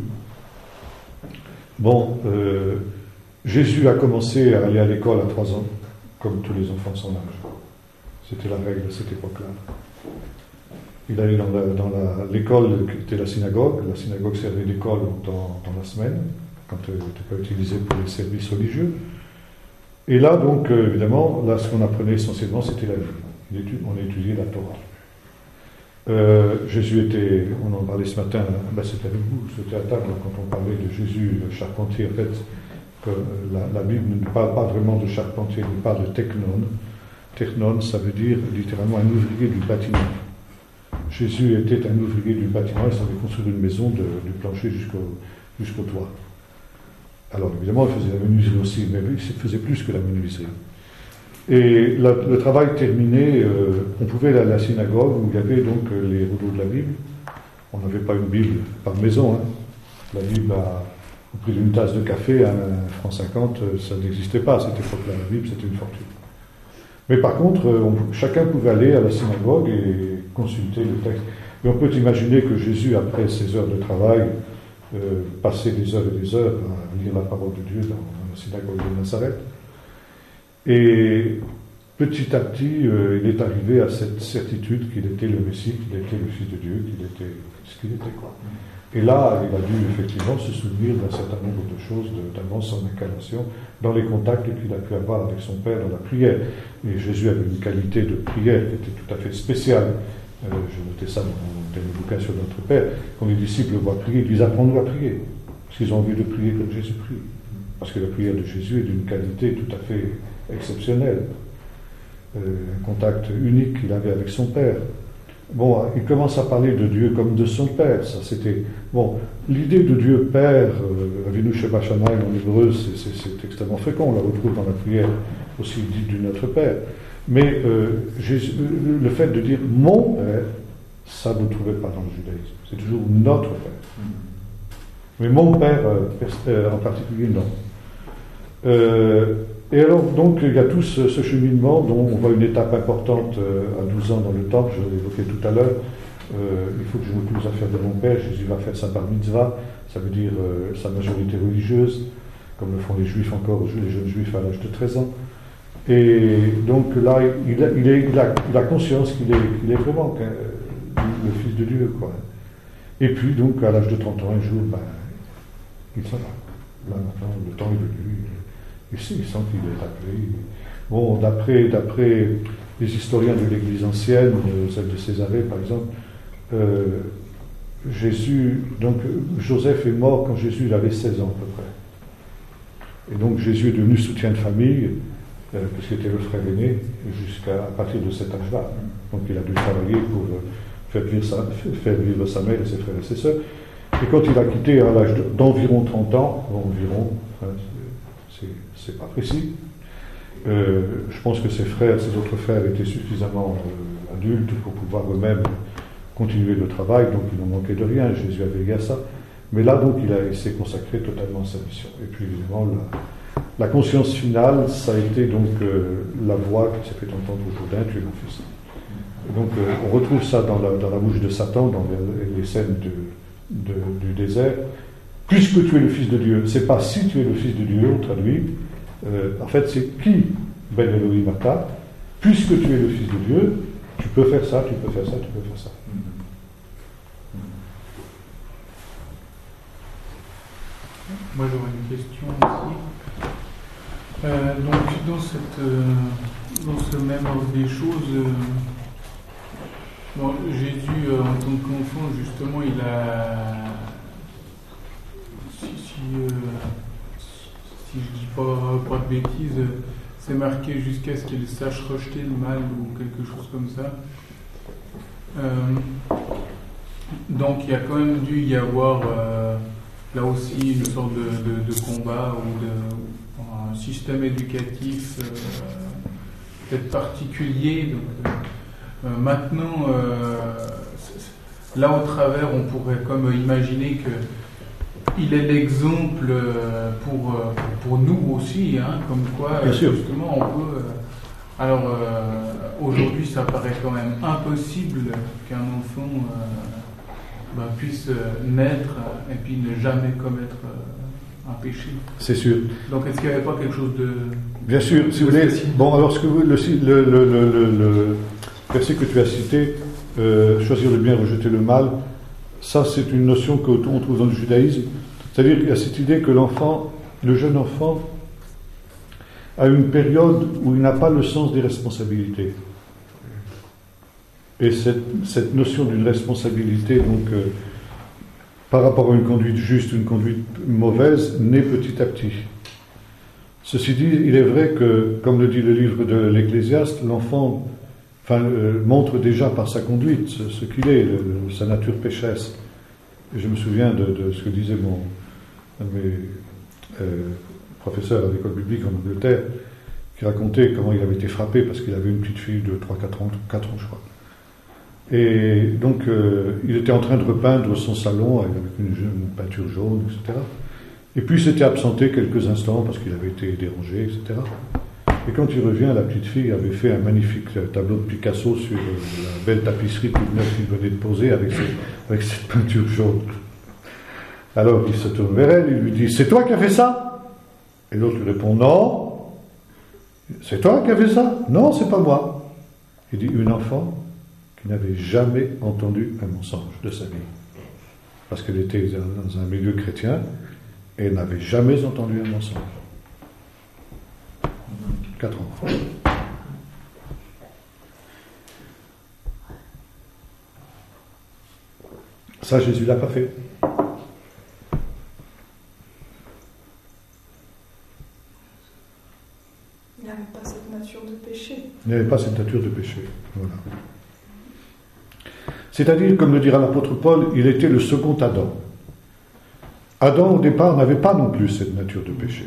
Bon, euh, Jésus a commencé à aller à l'école à trois ans, comme tous les enfants de son âge. C'était la règle à cette époque-là. Il allait dans, la, dans la, l'école qui était la synagogue. La synagogue servait d'école dans, dans la semaine, quand elle n'était pas utilisée pour les services religieux. Et là, donc, euh, évidemment, là, ce qu'on apprenait essentiellement, c'était la Bible. On étudiait la Torah. Euh, Jésus était, on en parlait ce matin, ben c'était avec vous, c'était à table, quand on parlait de Jésus, le charpentier, en fait, que la, la Bible ne parle pas vraiment de charpentier, elle parle de technon. Technon, ça veut dire littéralement un ouvrier du bâtiment. Jésus était un ouvrier du bâtiment, il savait construire une maison de, du plancher jusqu'au, jusqu'au toit. Alors évidemment, il faisait la menuiserie aussi, mais il faisait plus que la menuiserie. Et la, le travail terminé, euh, on pouvait aller à la synagogue où il y avait donc les rouleaux de la Bible, on n'avait pas une Bible par maison. Hein. La Bible, à, au prix d'une tasse de café, à un franc cinquante, ça n'existait pas à cette époque-là. La Bible, c'était une fortune. Mais par contre, on, chacun pouvait aller à la synagogue et consulter le texte. Et on peut imaginer que Jésus, après ses heures de travail, euh, passait des heures et des heures à lire la parole de Dieu dans, dans la synagogue de Nazareth. Et petit à petit, euh, il est arrivé à cette certitude qu'il était le Messie, qu'il était le Fils de Dieu, qu'il était ce qu'il était, quoi. Et là, il a dû effectivement se souvenir d'un certain nombre de choses, notamment son incarnation, dans les contacts qu'il a pu avoir avec son Père dans la prière. Et Jésus avait une qualité de prière qui était tout à fait spéciale. Euh, je notais ça dans le bouquin sur notre Père. Quand les disciples le voient prier, ils disent apprends-nous à prier. Parce qu'ils ont envie de prier comme Jésus prie. Parce que la prière de Jésus est d'une qualité tout à fait exceptionnelle. Euh, un contact unique qu'il avait avec son Père. Bon, il commence à parler de Dieu comme de son Père. Ça, c'était bon. L'idée de Dieu Père, euh, Avinu Sheba Shamayim en hébreu, c'est, c'est, c'est extrêmement fréquent. On la retrouve dans la prière aussi dite du Notre Père. Mais euh, Jésus, le fait de dire mon Père, ça vous ne trouvez pas dans le judaïsme. C'est toujours notre Père. Mais mon Père euh, en particulier, non. Euh, Et alors, donc, il y a tout ce, ce cheminement dont on voit une étape importante euh, à douze ans dans le temple, je l'ai évoqué tout à l'heure. Euh, il faut que je m'occupe des affaires de mon père. Jésus va faire sa bar mitzvah, ça veut dire euh, sa majorité religieuse, comme le font les juifs encore, les jeunes juifs à l'âge de treize ans. Et donc là, il a, il est, il a, il a conscience qu'il est, qu'il est vraiment euh, le Fils de Dieu, quoi. Et puis, donc, à l'âge de trente ans, un jour, ben, il s'en va. Là, maintenant, le temps est venu. Ici, il sent qu'il est appelé. Bon, d'après, d'après les historiens de l'Église ancienne, celle de Césarée par exemple, euh, Jésus, donc Joseph est mort quand Jésus avait seize ans à peu près. Et donc Jésus est devenu soutien de famille, euh, puisqu'il était le frère aîné, jusqu'à à partir de cet âge-là. Donc il a dû travailler pour faire vivre sa, faire vivre sa mère et ses frères et ses sœurs. Et quand il a quitté à l'âge d'environ trente ans, environ, enfin, c'est, c'est pas précis, euh, je pense que ses frères, ses autres frères étaient suffisamment euh, adultes pour pouvoir eux-mêmes continuer le travail, donc il n'en manquait de rien, Jésus avait veillé à ça. Mais là, donc, il, a, il s'est consacré totalement à sa mission. Et puis, évidemment, la, la conscience finale, ça a été donc euh, la voix qui s'est fait entendre au Jourdain, tu es mon fils. Et donc, euh, on retrouve ça dans la, dans la bouche de Satan, dans les, les scènes de, de, du désert. Puisque tu es le Fils de Dieu, c'est pas si tu es le Fils de Dieu, on traduit. Euh, en fait, c'est qui Ben Elohim Ata. Puisque tu es le Fils de Dieu, tu peux faire ça, tu peux faire ça, tu peux faire ça. Moi j'aurais une question aussi. Euh, donc dans, cette, euh, dans ce même ordre des choses, euh, bon, Jésus euh, en tant qu'enfant justement il a, si, si, euh, si je dis pas, pas de bêtises, c'est marqué jusqu'à ce qu'il sache rejeter le mal ou quelque chose comme ça. Euh, donc il y a quand même dû y avoir euh, là aussi une sorte de, de, de combat ou de, un système éducatif euh, peut-être particulier. Donc, euh, maintenant, euh, là au travers, on pourrait comme imaginer qu'il est l'exemple pour, pour nous aussi, hein, comme quoi Bien sûr. justement on peut... Euh, alors euh, aujourd'hui, ça paraît quand même impossible qu'un enfant... Euh, Ben, puisse euh, naître euh, et puis ne jamais commettre euh, un péché. C'est sûr. Donc est-ce qu'il n'y avait pas quelque chose de... Bien sûr, si vous voulez. Bon, alors ce que vous, le, le, le, le, le verset que tu as cité, euh, choisir le bien, rejeter le mal, ça c'est une notion qu'on trouve dans le judaïsme. C'est-à-dire qu'il y a cette idée que l'enfant, le jeune enfant, a une période où il n'a pas le sens des responsabilités. Et cette, cette notion d'une responsabilité, donc, euh, par rapport à une conduite juste, une conduite mauvaise, naît petit à petit. Ceci dit, il est vrai que, comme le dit le livre de l'Ecclésiaste, l'enfant enfin, euh, montre déjà par sa conduite ce, ce qu'il est, le, le, sa nature pécheresse. Et je me souviens de, de ce que disait mon, un de mes euh, professeurs à l'école biblique en Angleterre, qui racontait comment il avait été frappé parce qu'il avait une petite fille de trois quatre ans, quatre ans je crois. Et donc, euh, il était en train de repeindre son salon avec une, une peinture jaune, et cetera. Et puis, il s'était absenté quelques instants parce qu'il avait été dérangé, et cetera. Et quand il revient, la petite fille avait fait un magnifique tableau de Picasso sur la belle tapisserie toute neuve qu'il venait de poser avec, ses, avec cette peinture jaune. Alors, il se tourne vers elle, il lui dit « C'est toi qui as fait ça ?» Et l'autre lui répond « Non. » « C'est toi qui as fait ça ?»« Non, c'est pas moi. » Il dit « Une enfant qui n'avait jamais entendu un mensonge de sa vie. » Parce qu'elle était dans un milieu chrétien et elle n'avait jamais entendu un mensonge. Quatre enfants. Ça, Jésus ne l'a pas fait. Il n'avait pas cette nature de péché. Il n'avait pas cette nature de péché. Voilà. C'est-à-dire, comme le dira l'apôtre Paul, il était le second Adam. Adam, au départ, n'avait pas non plus cette nature de péché.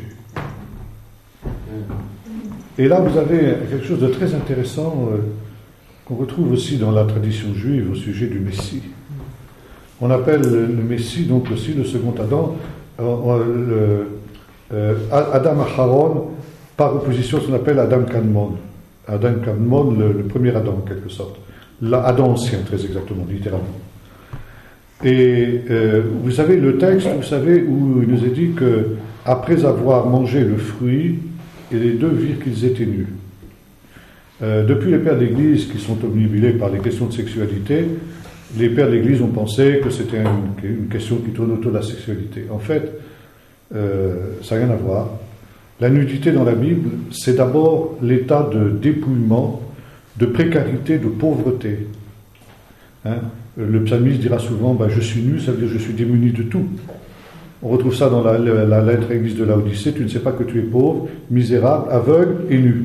Et là, vous avez quelque chose de très intéressant euh, qu'on retrouve aussi dans la tradition juive au sujet du Messie. On appelle le, le Messie, donc aussi le second Adam, euh, le, euh, Adam Aharon, par opposition, ce qu'on appelle Adam Kadmon. Adam Kadmon, le, le premier Adam, en quelque sorte. L'Adam ancien, très exactement, littéralement. Et euh, vous savez, le texte, vous savez, où il nous est dit que après avoir mangé le fruit, et les deux virent qu'ils étaient nus. Euh, depuis les pères d'Église qui sont obnubilés par les questions de sexualité, les pères d'Église ont pensé que c'était une, une question qui tourne autour de la sexualité. En fait, euh, ça n'a rien à voir. La nudité dans la Bible, c'est d'abord l'état de dépouillement, de précarité, de pauvreté. Hein? Le psalmiste dira souvent bah, « je suis nu », ça veut dire « je suis démuni de tout ». On retrouve ça dans la, la, la lettre à l'église de Laodicée, tu ne sais pas que tu es pauvre, misérable, aveugle et nu.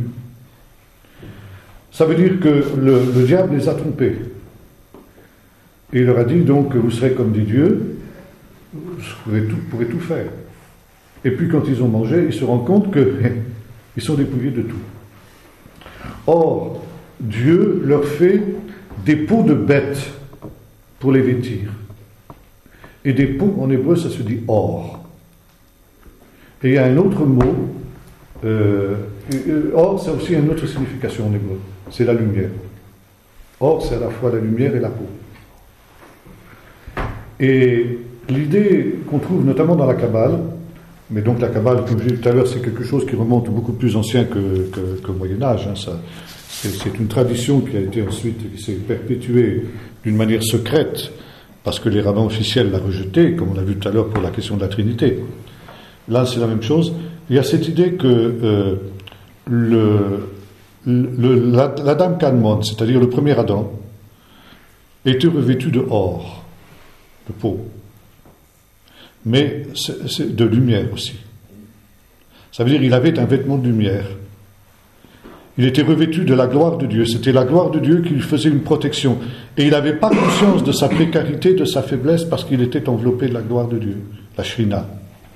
Ça veut dire que le, le diable les a trompés. Et il leur a dit donc que vous serez comme des dieux, vous pourrez tout, pourrez tout faire. Et puis quand ils ont mangé, ils se rendent compte qu'ils sont dépouillés de tout. Or, Dieu leur fait des peaux de bêtes pour les vêtir. Et des peaux, en hébreu, ça se dit or. Et il y a un autre mot, euh, or, ça a aussi une autre signification en hébreu, c'est la lumière. Or, c'est à la fois la lumière et la peau. Et l'idée qu'on trouve notamment dans la Kabbale, mais donc la Kabbale, comme je l'ai dit tout à l'heure, c'est quelque chose qui remonte beaucoup plus ancien que, que, que au Moyen-Âge. Hein, ça, c'est, c'est une tradition qui a été ensuite, qui s'est perpétuée d'une manière secrète, parce que les rabbins officiels l'ont rejeté, comme on l'a vu tout à l'heure pour la question de la Trinité. Là, c'est la même chose. Il y a cette idée que euh, le, le, la, l'Adam Kadmon, c'est-à-dire le premier Adam, était revêtu de or, de peau, mais c'est, c'est de lumière aussi. Ça veut dire qu'il avait un vêtement de lumière. Il était revêtu de la gloire de Dieu. C'était la gloire de Dieu qui lui faisait une protection. Et il n'avait pas conscience de sa précarité, de sa faiblesse, parce qu'il était enveloppé de la gloire de Dieu, la Shrina.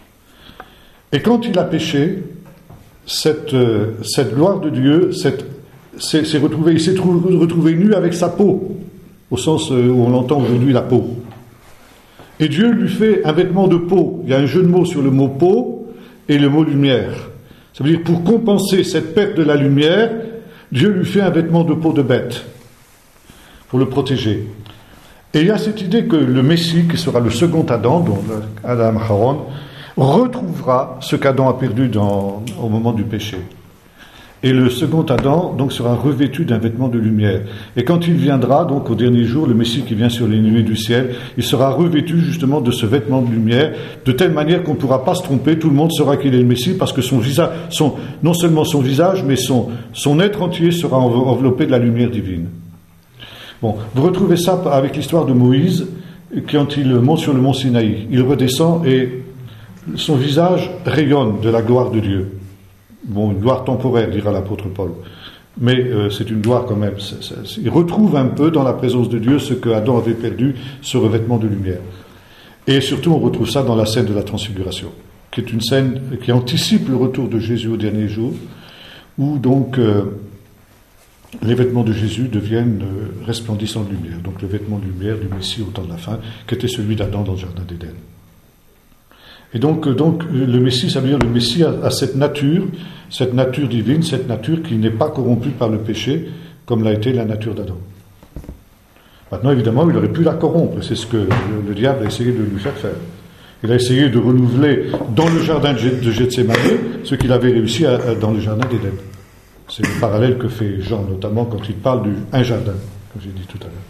Et quand il a péché, cette, euh, cette gloire de Dieu cette, s'est, s'est retrouvé, il s'est trouvé, retrouvé nu avec sa peau, au sens euh, où on entend aujourd'hui la peau. Et Dieu lui fait un vêtement de peau. Il y a un jeu de mots sur le mot peau et le mot lumière. Ça veut dire, pour compenser cette perte de la lumière, Dieu lui fait un vêtement de peau de bête, pour le protéger. Et il y a cette idée que le Messie, qui sera le second Adam, donc Adam Haron, retrouvera ce qu'Adam a perdu dans, au moment du péché. Et le second Adam, donc, sera revêtu d'un vêtement de lumière. Et quand il viendra, donc, au dernier jour, le Messie qui vient sur les nuées du ciel, il sera revêtu, justement, de ce vêtement de lumière, de telle manière qu'on ne pourra pas se tromper, tout le monde saura qu'il est le Messie, parce que son visage, son, non seulement son visage, mais son, son être entier sera enveloppé de la lumière divine. Bon, vous retrouvez ça avec l'histoire de Moïse, quand il monte sur le mont Sinaï. Il redescend et son visage rayonne de la gloire de Dieu. Bon, une gloire temporaire, dira l'apôtre Paul. Mais euh, c'est une gloire quand même. C'est, c'est, il retrouve un peu dans la présence de Dieu ce que Adam avait perdu, ce revêtement de lumière. Et surtout, on retrouve ça dans la scène de la transfiguration, qui est une scène qui anticipe le retour de Jésus au dernier jour, où donc euh, les vêtements de Jésus deviennent euh, resplendissants de lumière. Donc le vêtement de lumière du Messie au temps de la fin, qui était celui d'Adam dans le jardin d'Éden. Et donc, euh, donc le Messie, ça veut dire le Messie a, a cette nature, cette nature divine, cette nature qui n'est pas corrompue par le péché, comme l'a été la nature d'Adam. Maintenant, évidemment, il aurait pu la corrompre. C'est ce que le, le diable a essayé de lui faire faire. Il a essayé de renouveler dans le jardin de Gethsémani ce qu'il avait réussi à, à, dans le jardin d'Éden. C'est le parallèle que fait Jean, notamment quand il parle du un jardin, comme j'ai dit tout à l'heure.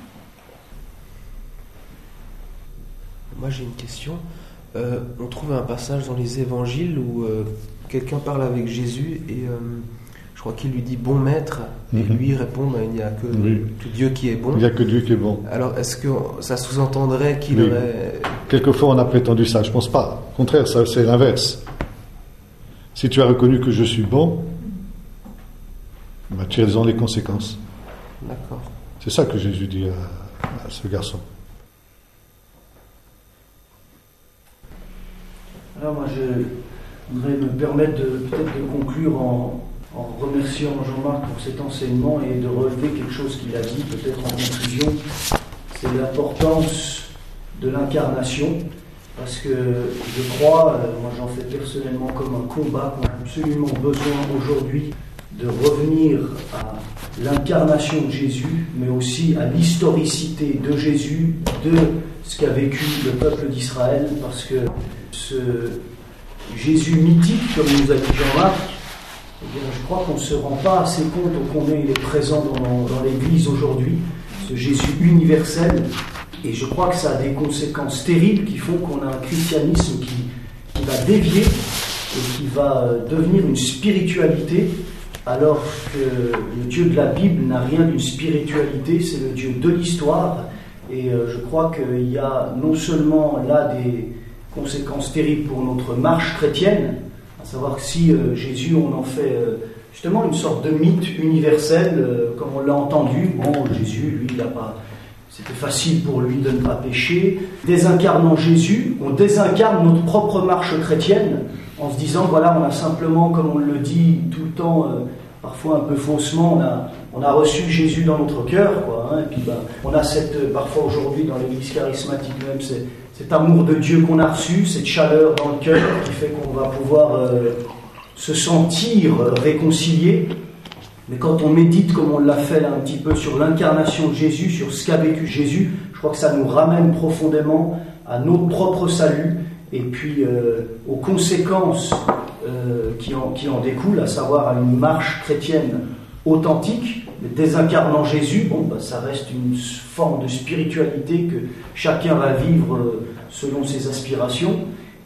Moi, j'ai une question. Euh, on trouve un passage dans les évangiles où euh, quelqu'un parle avec Jésus et euh, je crois qu'il lui dit « bon maître » et mm-hmm. lui répond ben, « il n'y a que, oui. que Dieu qui est bon ». Il n'y a que Dieu qui est bon. Alors, est-ce que ça sous-entendrait qu'il oui. aurait... Quelquefois, on a prétendu ça. Je ne pense pas. Au contraire, ça, c'est l'inverse. Si tu as reconnu que je suis bon, ben, tire-en les conséquences. D'accord. C'est ça que Jésus dit à, à ce garçon. Alors moi, je voudrais me permettre de, peut-être de conclure en, en remerciant Jean-Marc pour cet enseignement et de relever quelque chose qu'il a dit, peut-être en conclusion, c'est l'importance de l'incarnation, parce que je crois, euh, moi j'en fais personnellement comme un combat, qu'on a absolument besoin aujourd'hui de revenir à l'incarnation de Jésus, mais aussi à l'historicité de Jésus, de ce qu'a vécu le peuple d'Israël, parce que ce Jésus mythique, comme nous a dit Jean-Marc, eh bien, je crois qu'on ne se rend pas assez compte au combien il est présent dans, dans l'Église aujourd'hui, ce Jésus universel, et je crois que ça a des conséquences terribles qui font qu'on a un christianisme qui, qui va dévier et qui va devenir une spiritualité, alors que le Dieu de la Bible n'a rien d'une spiritualité, c'est le Dieu de l'histoire, et je crois qu'il y a non seulement là des conséquences terribles pour notre marche chrétienne, à savoir que si euh, Jésus, on en fait euh, justement une sorte de mythe universel, euh, comme on l'a entendu, bon, Jésus, lui, il a pas, c'était facile pour lui de ne pas pécher. Désincarnant Jésus, on désincarne notre propre marche chrétienne, en se disant, voilà, on a simplement, comme on le dit tout le temps, euh, parfois un peu faussement, on a, on a reçu Jésus dans notre cœur, quoi, hein, et puis ben, on a cette, euh, parfois aujourd'hui dans l'église charismatique même, c'est cet amour de Dieu qu'on a reçu, cette chaleur dans le cœur qui fait qu'on va pouvoir euh, se sentir réconcilié. Mais quand on médite, comme on l'a fait là un petit peu, sur l'incarnation de Jésus, sur ce qu'a vécu Jésus, je crois que ça nous ramène profondément à notre propre salut et puis euh, aux conséquences euh, qui, en, qui en découlent, à savoir à une marche chrétienne authentique. Désincarnant Jésus, bon, bah, ça reste une forme de spiritualité que chacun va vivre selon ses aspirations.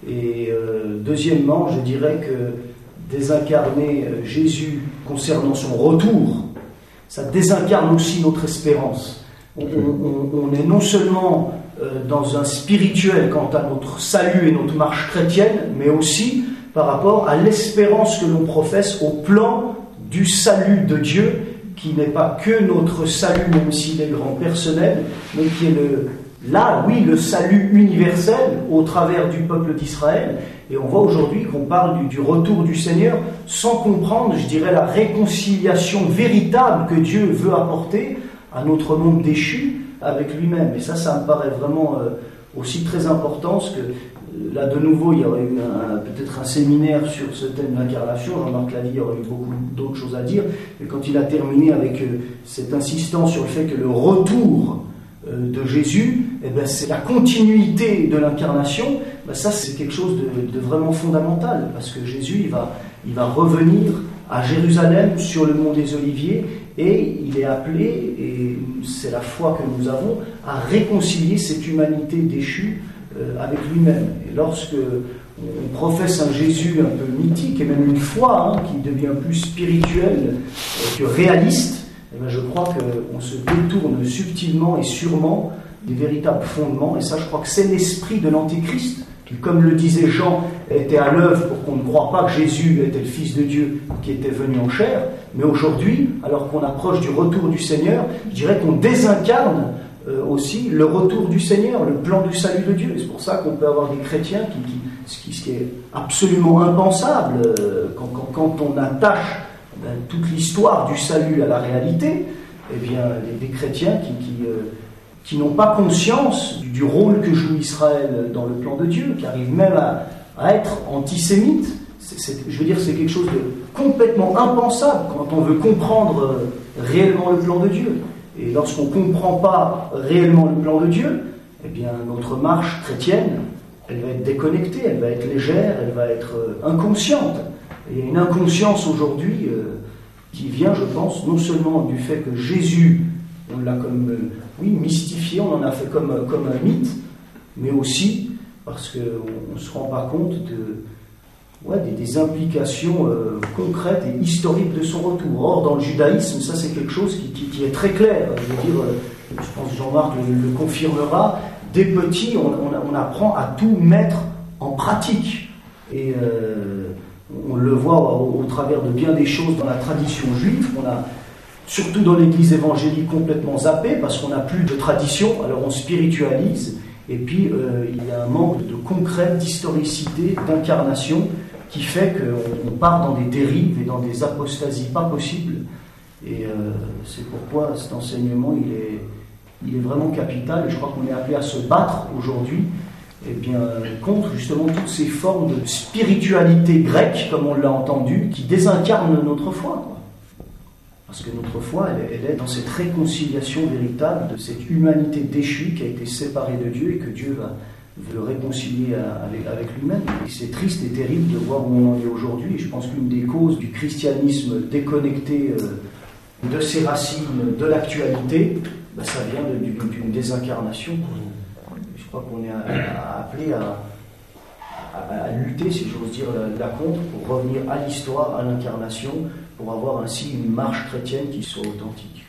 Et euh, deuxièmement, je dirais que désincarner Jésus concernant son retour, ça désincarne aussi notre espérance. On, on, on est non seulement euh, dans un spirituel quant à notre salut et notre marche chrétienne, mais aussi par rapport à l'espérance que l'on professe au plan du salut de Dieu, qui n'est pas que notre salut, même s'il est grand personnel, mais qui est le, là, oui, le salut universel au travers du peuple d'Israël. Et on voit aujourd'hui qu'on parle du, du retour du Seigneur sans comprendre, je dirais, la réconciliation véritable que Dieu veut apporter à notre monde déchu avec lui-même. Et ça, ça me paraît vraiment euh, aussi très important, parce que là, de nouveau, il y aurait eu un, peut-être un séminaire sur ce thème de l'incarnation. Jean-Marc l'a dit, il y aurait eu beaucoup d'autres choses à dire. Mais quand il a terminé avec euh, cette insistance sur le fait que le retour euh, de Jésus, eh ben, c'est la continuité de l'incarnation, ben, ça, c'est quelque chose de, de vraiment fondamental. Parce que Jésus, il va, il va revenir à Jérusalem, sur le mont des Oliviers, et il est appelé, et c'est la foi que nous avons, à réconcilier cette humanité déchue avec lui-même. Et lorsque on professe un Jésus un peu mythique, et même une foi hein, qui devient plus spirituelle que réaliste, eh bien je crois qu'on se détourne subtilement et sûrement des véritables fondements, et ça je crois que c'est l'esprit de l'Antéchrist, qui, comme le disait Jean, était à l'œuvre pour qu'on ne croie pas que Jésus était le Fils de Dieu qui était venu en chair, mais aujourd'hui, alors qu'on approche du retour du Seigneur, je dirais qu'on désincarne Euh, aussi le retour du Seigneur, le plan du salut de Dieu. Et c'est pour ça qu'on peut avoir des chrétiens qui, qui, ce, qui ce qui est absolument impensable euh, quand, quand, quand on attache ben, toute l'histoire du salut à la réalité, eh bien, des, des chrétiens qui, qui, euh, qui n'ont pas conscience du, du rôle que joue Israël dans le plan de Dieu, qui arrivent même à, à être antisémites. C'est, c'est, je veux dire, c'est quelque chose de complètement impensable quand on veut comprendre euh, réellement le plan de Dieu. Et lorsqu'on ne comprend pas réellement le plan de Dieu, eh bien, notre marche chrétienne, elle va être déconnectée, elle va être légère, elle va être euh, inconsciente. Et il y a une inconscience aujourd'hui euh, qui vient, je pense, non seulement du fait que Jésus, on l'a comme, euh, oui, mystifié, on en a fait comme, comme un mythe, mais aussi parce qu'on ne se rend pas compte de, ouais, des, des implications euh, concrètes et historiques de son retour. Or, dans le judaïsme, ça c'est quelque chose qui, qui, qui est très clair. Je veux dire, euh, je pense que Jean-Marc le, le confirmera, dès petit, on, on, on apprend à tout mettre en pratique. Et euh, on le voit au, au travers de bien des choses dans la tradition juive, qu'on a, surtout dans l'église évangélique, complètement zappé, parce qu'on n'a plus de tradition, alors on spiritualise, et puis euh, il y a un manque de concret, d'historicité, d'incarnation, qui fait qu'on part dans des dérives et dans des apostasies pas possibles. Et euh, c'est pourquoi cet enseignement, il est, il est vraiment capital, et je crois qu'on est appelé à se battre aujourd'hui, eh bien, contre justement toutes ces formes de spiritualité grecque, comme on l'a entendu, qui désincarnent notre foi, quoi. Parce que notre foi, elle, elle est dans cette réconciliation véritable de cette humanité déchue qui a été séparée de Dieu et que Dieu va, veut réconcilier avec, avec lui-même. Et c'est triste et terrible de voir où on en est aujourd'hui. Et je pense qu'une des causes du christianisme déconnecté euh, de ses racines, de l'actualité, ben, ça vient de, d'une, d'une désincarnation. Je crois qu'on est à, à, appelé à, à, à lutter, si j'ose dire, la, la contre, pour revenir à l'histoire, à l'incarnation, pour avoir ainsi une marche chrétienne qui soit authentique.